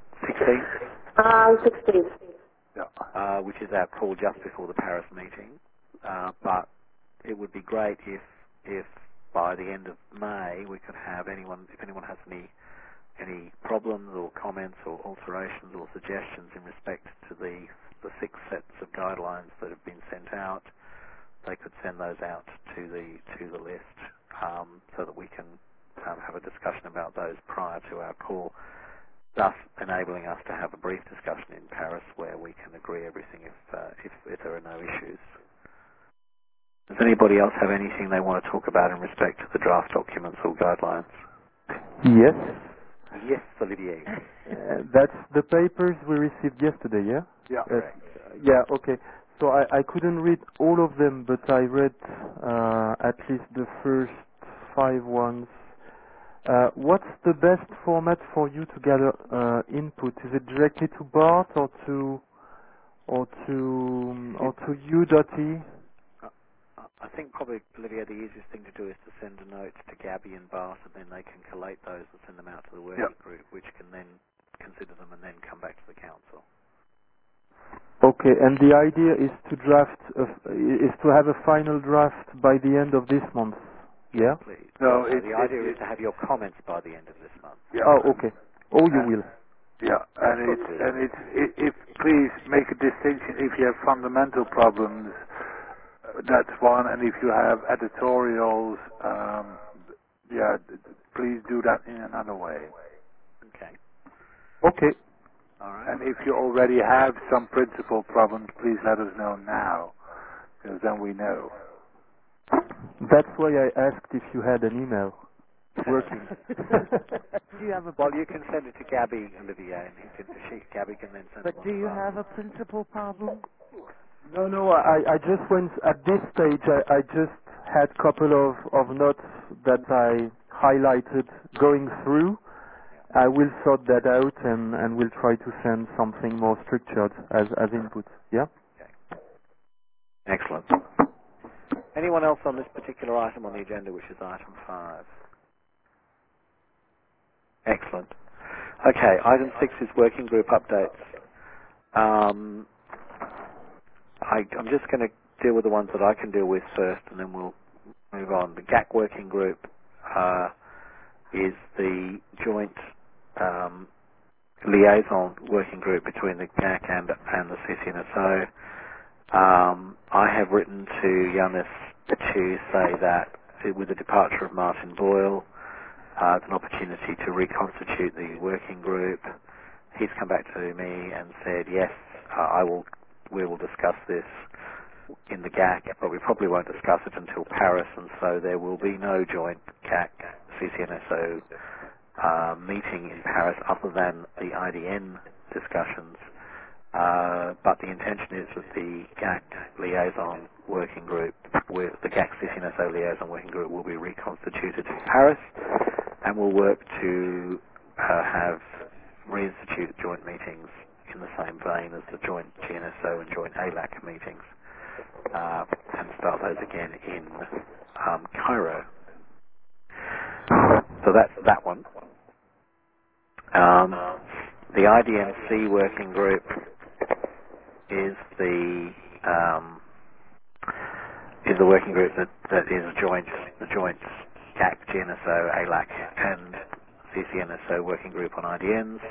16th. 16th. Which is our call just before the Paris meeting. But it would be great if by the end of May we could have if anyone has any problems or comments or alterations or suggestions in respect to the 6 sets of guidelines that have been sent out, they could send those out to the list so that we can have a discussion about those prior to our call, thus enabling us to have a brief discussion in Paris where we can agree everything if there are no issues. Does anybody else have anything they want to talk about in respect to the draft documents or guidelines? Yes. Yes, Olivier. That's the papers we received yesterday, yeah? Yeah. Yeah, okay. So I couldn't read all of them, but I read at least the first 5 ones. What's the best format for you to gather input? Is it directly to Bart or to you, Dottie? I think probably, Olivia, the easiest thing to do is to send a note to Gabby and Bart, and then they can collate those and send them out to the working group, which can then consider them and then come back to the council. Okay, and the idea is to have a final draft by the end of this month. Yeah? Please. No, the idea is to have your comments by the end of this month. Yeah. Oh, okay. Oh, you will. Yeah, and if please make a distinction. If you have fundamental problems, that's one, and if you have editorials, please do that in another way. Okay. Okay. All right. And if you already have some principal problems, please let us know now, because then we know. That's why I asked if you had an email. working. Do you have a? Well, you can send it to Gabby, Olivier, and Gabby can then send it. But do you have a principal problem? No, I just went, at this stage, I just had a couple of notes that I highlighted going through. I will sort that out and we'll try to send something more structured as input. Yeah? Okay. Excellent. Anyone else on this particular item on the agenda, which is item 5? Excellent. Okay, item 6 is working group updates. I'm just going to deal with the ones that I can deal with first, and then we'll move on. The GAC working group is the joint liaison working group between the GAC and the CCNSO. I have written to Yanis to say that with the departure of Martin Boyle, it's an opportunity to reconstitute the working group. He's come back to me and said, yes, we will discuss this in the GAC, but we probably won't discuss it until Paris, and so there will be no joint GAC CCNSO meeting in Paris other than the IDN discussions. But the intention is that the GAC liaison working group, with the GAC CCNSO liaison working group, will be reconstituted in Paris, and will work to have reinstituted joint meetings in the same vein as the joint GNSO and joint ALAC meetings, and start those again in Cairo. So that's that one. The IDNC working group is the working group that is the joint GAC, GNSO, ALAC, and CCNSO working group on IDNs.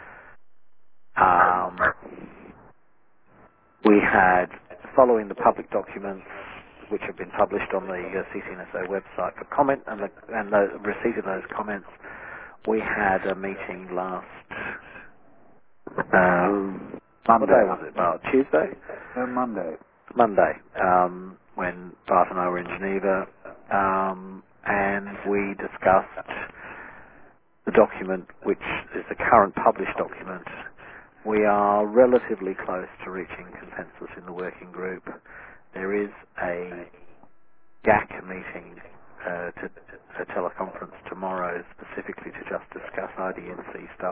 We had, following the public documents which have been published on the CCNSO website for comment and the receipt of those comments, we had a meeting last Monday. What day was it? Tuesday? Monday. Monday, when Bart and I were in Geneva, and we discussed the document, which is the current published document. We are relatively close to reaching consensus in the working group. There is a GAC meeting, a teleconference tomorrow, specifically to just discuss IDNC stuff.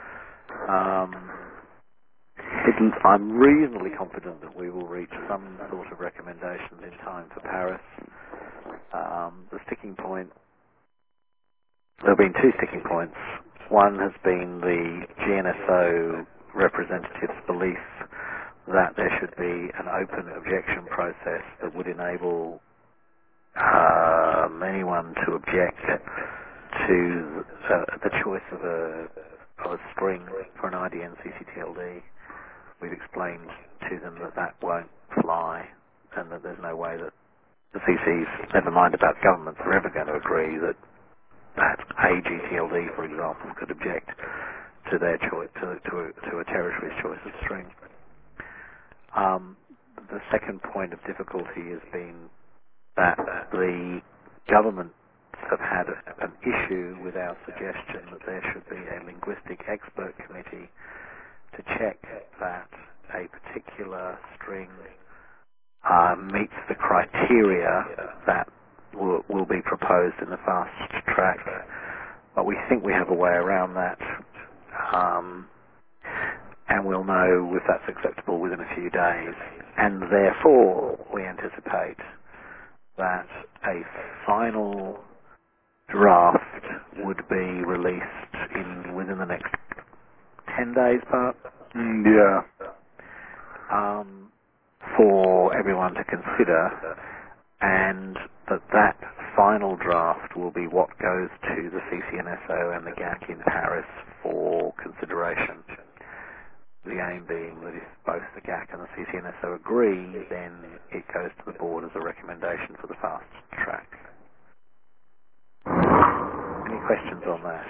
I'm reasonably confident that we will reach some sort of recommendations in time for Paris. The sticking point, there have been two sticking points. One has been the GNSO representatives' belief that there should be an open objection process that would enable anyone to object to the choice of a string for an IDN CCTLD. We've explained to them that that won't fly, and that there's no way that the CCs, never mind about governments, are ever going to agree that a GTLD, for example, could object to their choice, to a territory's choice of string. The second point of difficulty has been that the governments have had an issue with our suggestion that there should be a linguistic expert committee to check that a particular string meets the criteria that will be proposed in the fast track. But we think we have a way around that, and we'll know if that's acceptable within a few days. And therefore, we anticipate that a final draft would be released within the next 10 days, Bart? Yeah. For everyone to consider, and that final draft will be what goes to the CCNSO and the GAC in Paris for consideration. The aim being that if both the GAC and the CCNSO agree, then it goes to the board as a recommendation for the fast track. Any questions on that?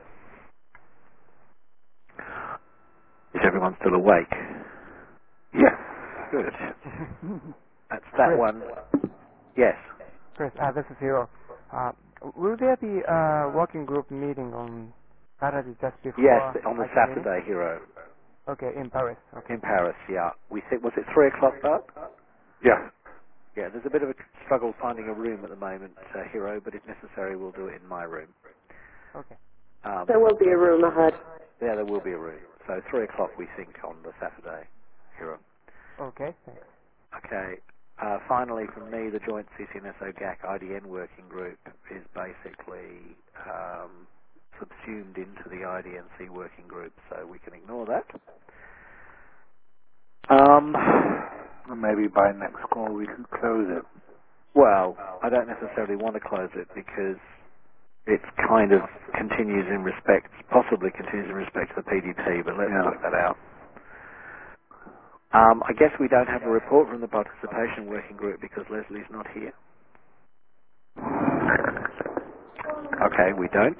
Is everyone still awake? Yes. Good. That's that Chris. one. Yes. Chris, this is Hero. Will there be a working group meeting on Saturday just before? Yes, on the IPA Saturday, meeting? Hero. Okay, in Paris. Okay. In Paris, yeah. We think, was it 3 o'clock, Bart? Yeah. Yeah, there's a bit of a struggle finding a room at the moment, Hero, but if necessary, we'll do it in my room. Okay. There will be a room ahead. Yeah, there will be a room. So 3 o'clock, we think, on the Saturday, Hero. Okay, thanks. Okay. Finally, from me, the joint CCNSO GAC IDN working group is basically subsumed into the IDNC working group, so we can ignore that. Maybe by next call we can close it. Well, I don't necessarily want to close it because it kind of continues in respect, possibly continues in respect to the PDP, but let's work that out. I guess we don't have a report from the participation working group because Leslie's not here. Okay, we don't.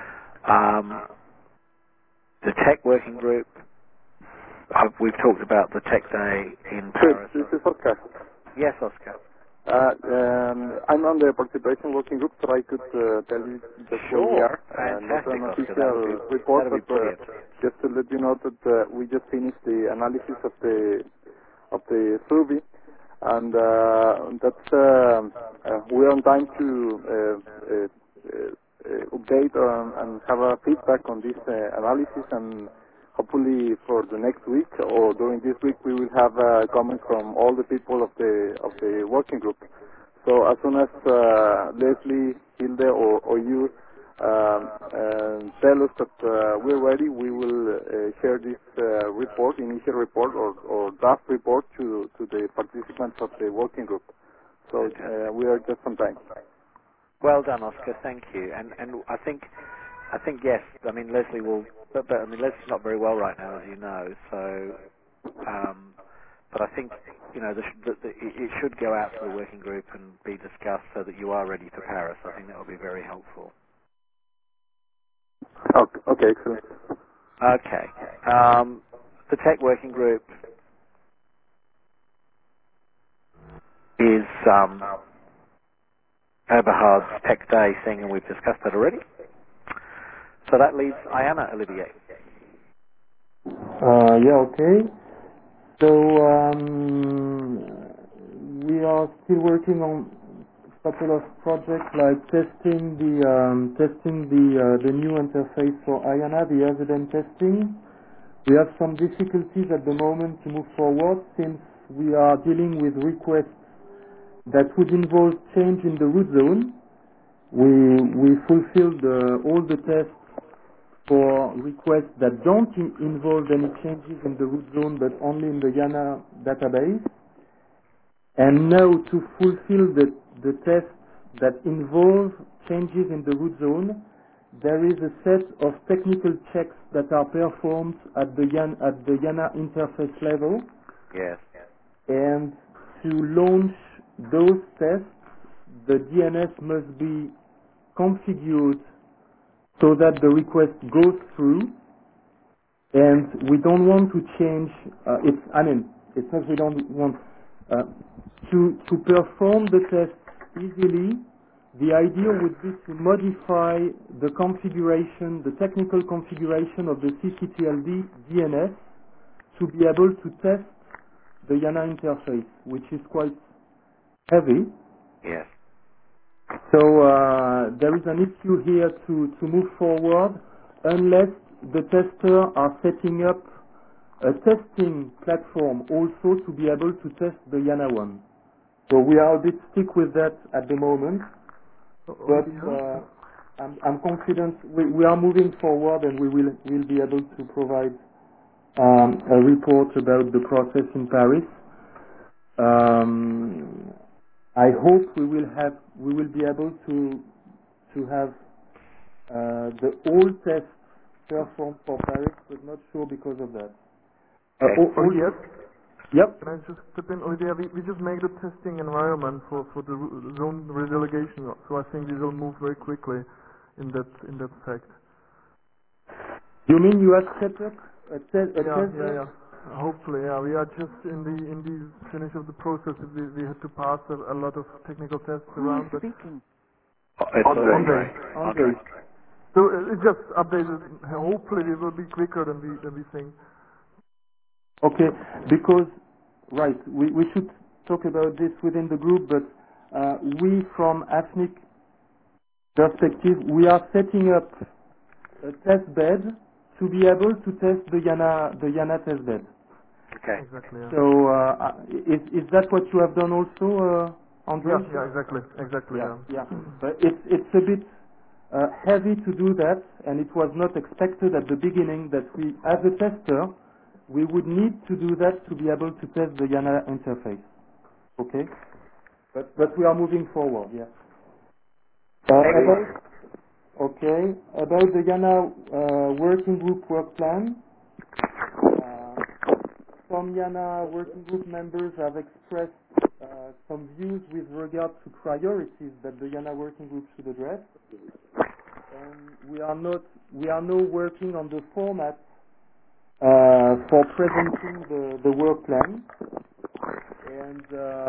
The tech working group, we've talked about the tech day in Paris. This is Oscar. Yes, Oscar. I'm on the participation working group, so I could tell you just where we are. Fantastic, not an Oscar. official report, that'd be brilliant. Just to let you know that we just finished the analysis of the survey, and that's we're on time to update and have a feedback on this analysis, and hopefully for the next week or during this week we will have comments from all the people of the working group. So as soon as Leslie, Hilde, or you tell us that we're ready, we will share this report, initial report or draft report to the participants of the working group. So we are just on time. Well done, Oscar. Thank you. And I think yes. I mean Leslie will, but I mean Leslie's not very well right now, as you know. So, but I think it should go out to the working group and be discussed so that you are ready for Paris. I think that will be very helpful. Okay, excellent. Okay. The tech working group is Eberhard's Tech Day thing, and we've discussed that already. So that leaves Ayana, Olivier. Yeah, okay. So we are still working on a couple of projects like testing the new interface for Ayana, the evidence testing. We have some difficulties at the moment to move forward since we are dealing with requests that would involve change in the root zone. We fulfilled all the tests for requests that don't involve any changes in the root zone but only in the YANA database. And now to fulfill the tests that involve changes in the root zone, there is a set of technical checks that are performed at the YANA interface level. Yes. And to launch those tests, the DNS must be configured so that the request goes through, and we don't want to change. It's not we don't want to perform the test easily. The idea would be to modify the configuration, the technical configuration of the CCTLD DNS to be able to test the YANA interface, which is quite heavy. Yes. So there is an issue here to move forward unless the testers are setting up a testing platform also to be able to test the YANA one. So we are a bit stuck with that at the moment, but I'm confident we are moving forward and we'll be able to provide a report about the process in Paris. I hope we will be able to have the old tests performed for Paris, but not sure because of that. Yes. Yep. Can I just step in? Olivier, we just make the testing environment for the zone redelegation, so I think we will move very quickly in that fact. You mean you have set up a test? Yeah. Hopefully, yeah. We are just in the finish of the process. We had to pass a lot of technical tests around. But It's Andre. Andre. So it's just updated. Hopefully it will be quicker than we think. Okay, because, right, we should talk about this within the group, but we from AFNIC perspective, we are setting up a test bed to be able to test the YANA test bed. Okay. Exactly. Yeah. So is that what you have done also, Andre? Yeah, exactly. Yeah. But it's a bit heavy to do that, and it was not expected at the beginning that we, as a tester, we would need to do that to be able to test the YANA interface. Okay? But we are moving forward, yeah. About the YANA working group work plan, some YANA working group members have expressed some views with regard to priorities that the YANA working group should address. And we are now working on the format for presenting the work plan. And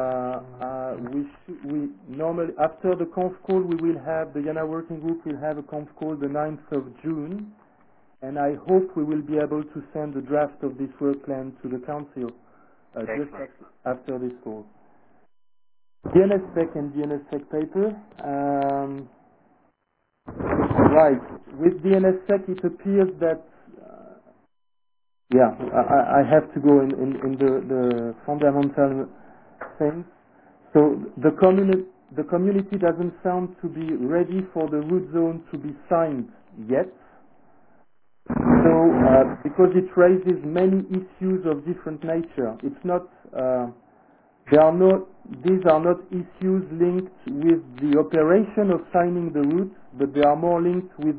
we normally, after the conf call, we will have, the YANA working group will have a conf call the 9th of June, and I hope we will be able to send the draft of this work plan to the council just after this call. DNSSEC and DNSSEC paper. Right, with DNSSEC it appears that I have to go in the fundamental things. So the community doesn't sound to be ready for the root zone to be signed yet. So because it raises many issues of different nature, it's not. These are not issues linked with the operation of signing the root, but they are more linked with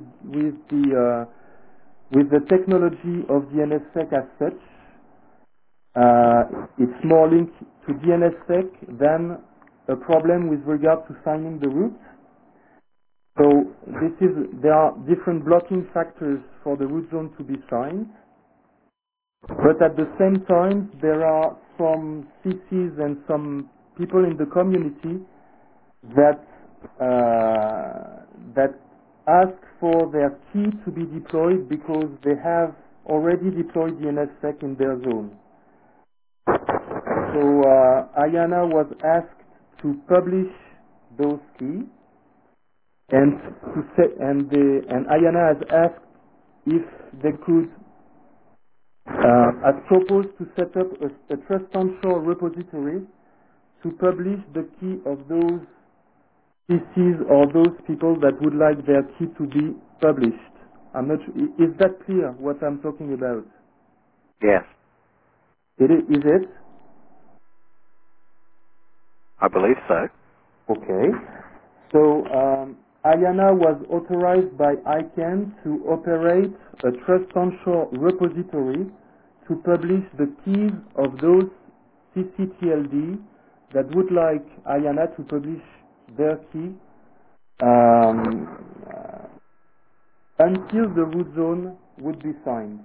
the technology of DNSSEC as such. It's more linked to DNSSEC than a problem with regard to signing the root. So there are different blocking factors for the root zone to be signed. But at the same time, there are some CCs and some people in the community that ask for their key to be deployed because they have already deployed DNSSEC in their zone. So IANA was asked to publish those keys, and IANA has asked if they could, has proposed to set up a trust onshore repository to publish the key of those PCs or those people that would like their key to be published. I'm not sure. Is that clear what I'm talking about? Yes. Is it? I believe so. Okay. So IANA was authorized by ICANN to operate a trust onshore repository to publish the keys of those CCTLD that would like IANA to publish their key until the root zone would be signed.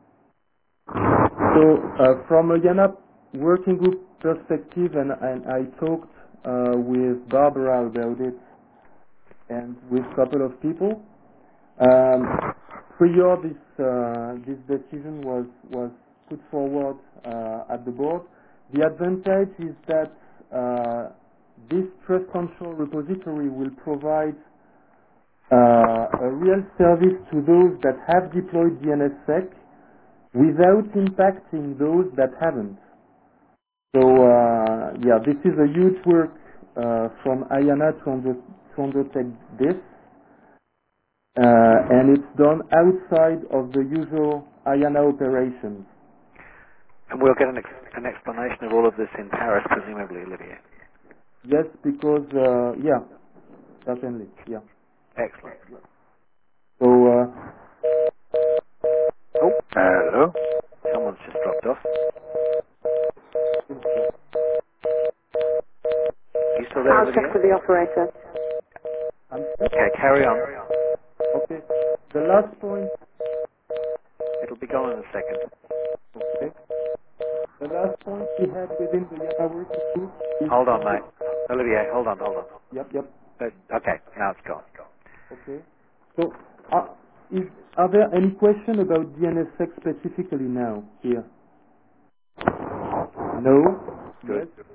So from a IANA working group perspective, and I talked with Barbara about it and with a couple of people, prior this decision was put forward at the board. The advantage is that this trust onshore repository will provide a real service to those that have deployed DNSSEC without impacting those that haven't. So this is a huge work from IANA to undertake this, and it's done outside of the usual IANA operations. And we'll get an explanation of all of this in Paris, presumably, Olivier. Yes, because certainly, yeah. Excellent. So. Hello. Someone's just dropped off. You still there, I'll Olivier? check with the operator. Okay, carry on. Okay. The last point. It'll be gone in a second. Okay. The last point we had within the YANA working group is... Hold on, mate. Olivier, hold on. Yep. Okay, now it's gone. Okay. So, are there any questions about DNSSEC specifically now here? No? Good. Yes?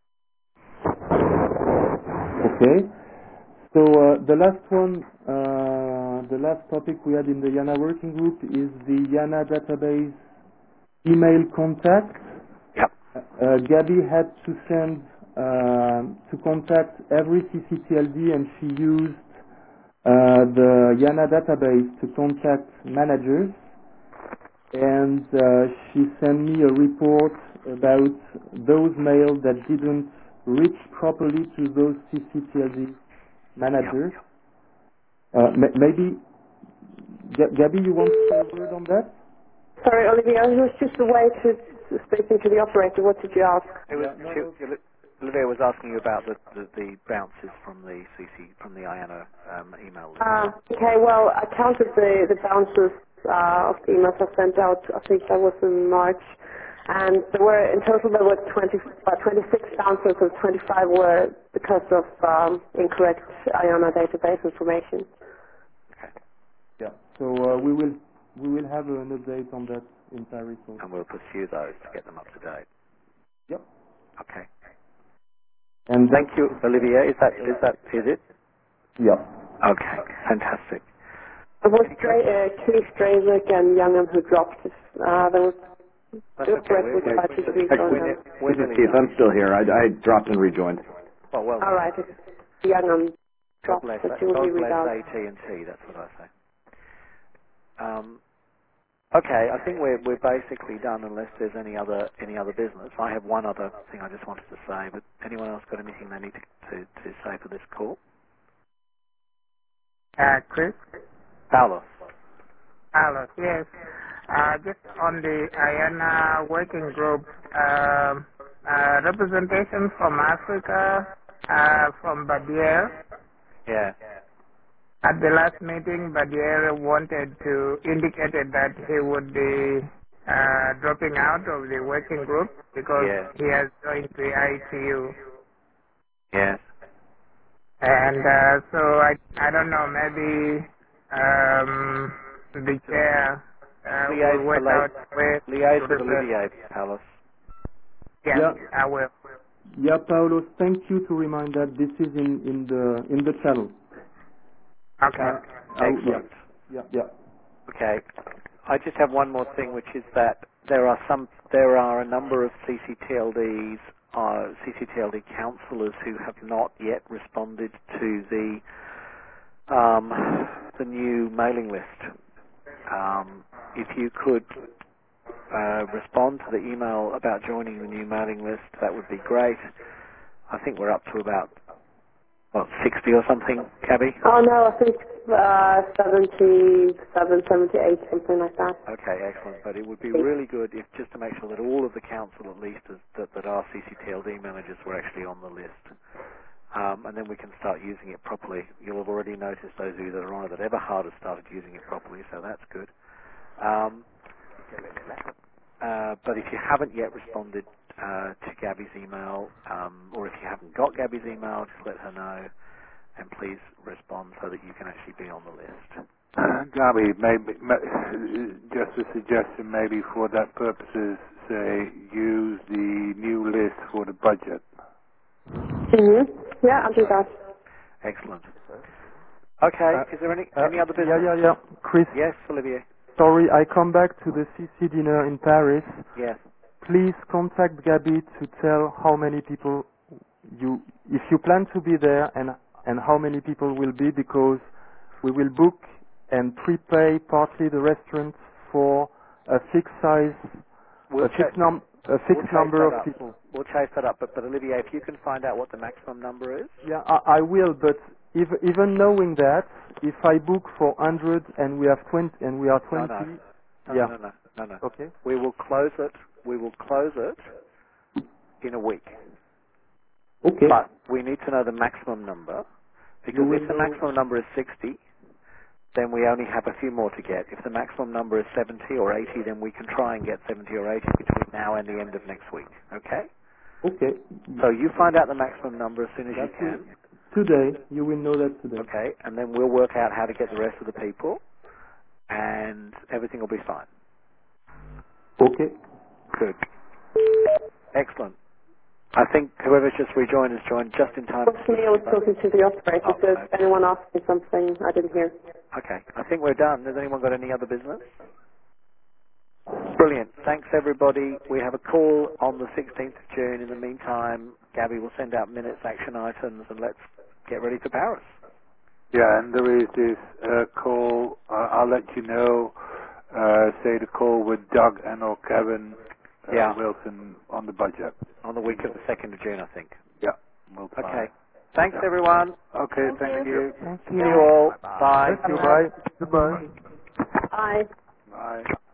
Okay. So the last one, the last topic we had in the YANA working group is the YANA database email contact. Yep. Gabby had to send to contact every CCTLD, and she used the YANA database to contact managers. And she sent me a report about those mails that didn't reach properly to those CCTLD managers. Maybe, Gabby, you want to say a word on that? Sorry, Olivia, it was just a way to speaking to the operator. What did you ask? Olivia was asking you about the bounces from the IANA email list. Okay, well, I counted the bounces of the emails I sent out. I think that was in March. And in total there were 26 bounces, and 25 were because of incorrect IANA database information. Okay. Yeah. So we will have an update on that in Paris. Also. And we'll pursue those to get them up to date. Yep. Okay. And thank you, Olivia. Is it? Yeah. Okay. Fantastic. It was Keith Straywick and Youngham who dropped it. There was That's okay. This is Keith. I'm still here. I dropped and rejoined. Oh, well. All right. Youngham dropped, God but you will be read out. AT&T, that's what I say. Okay, I think we're basically done unless there's any other business. I have one other thing I just wanted to say, but anyone else got anything they need to say for this call? Chris? Paolo, yes. Just on the IANA working group, representation from Africa, from Badier. Yeah. At the last meeting, Badier indicated that he would be dropping out of the working group because he has joined the ITU. Yes. And so I don't know, maybe the chair will work out where liaise with Olivier, Paolo. Yeah, I will. Yeah, Paolo, thank you to remind that this is in the channel. Okay. Excellent. Yeah. Okay. I just have one more thing, which is that there are a number of CCTLD councillors who have not yet responded to the new mailing list. If you could respond to the email about joining the new mailing list, that would be great. I think we're up to about 60 or something, Gabby? Oh no, I think 77, 78, something like that. Okay, excellent. But it would be really good if just to make sure that all of the council, at least, that are CCTLD managers were actually on the list. And then we can start using it properly. You'll have already noticed those of you that are on it that Everhard has started using it properly, so that's good. But if you haven't yet responded to Gabby's email, or if you haven't got Gabby's email, just let her know, and please respond so that you can actually be on the list. Gabby, maybe just a suggestion, maybe for that purposes, say use the new list for the budget. Yeah, I'll do that. Excellent. Okay, is there any other business? Yeah. Chris. Yes, Olivier. Sorry, I come back to the CC dinner in Paris. Yes. Please contact Gabby to tell how many people if you plan to be there and how many people will be, because we will book and prepay partly the restaurant for a fixed size, a fixed number of people. We'll chase that up, but Olivier, if you can find out what the maximum number is. Yeah, I will, but even knowing that, if I book for 100 and we have 20 and we are 20, No. Okay. We will close it in a week. Okay. But we need to know the maximum number, because if the maximum number is 60, then we only have a few more to get. If the maximum number is 70 or 80, then we can try and get 70 or 80 between now and the end of next week. Okay? Okay. So you find out the maximum number as soon as you can. Today. You will know that today. Okay, and then we'll work out how to get the rest of the people, and everything will be fine. Okay. Good. Excellent. I think whoever's just rejoined has joined just in time. What's me? I was talking to the operator. So if anyone asked me something, I didn't hear. Okay, I think we're done. Has anyone got any other business? Brilliant. Thanks, everybody. We have a call on the 16th of June. In the meantime, Gabby will send out minutes, action items, and let's get ready for Paris. Yeah, and there is this call, I'll let you know, say the call with Doug and or Kevin Wilson on the budget. On the week of the 2nd of June, I think. Yeah. We'll try. Okay. Thanks, everyone. Okay, thank you. Thank See you all. Bye. Thank you. Bye. Goodbye. Bye. Bye.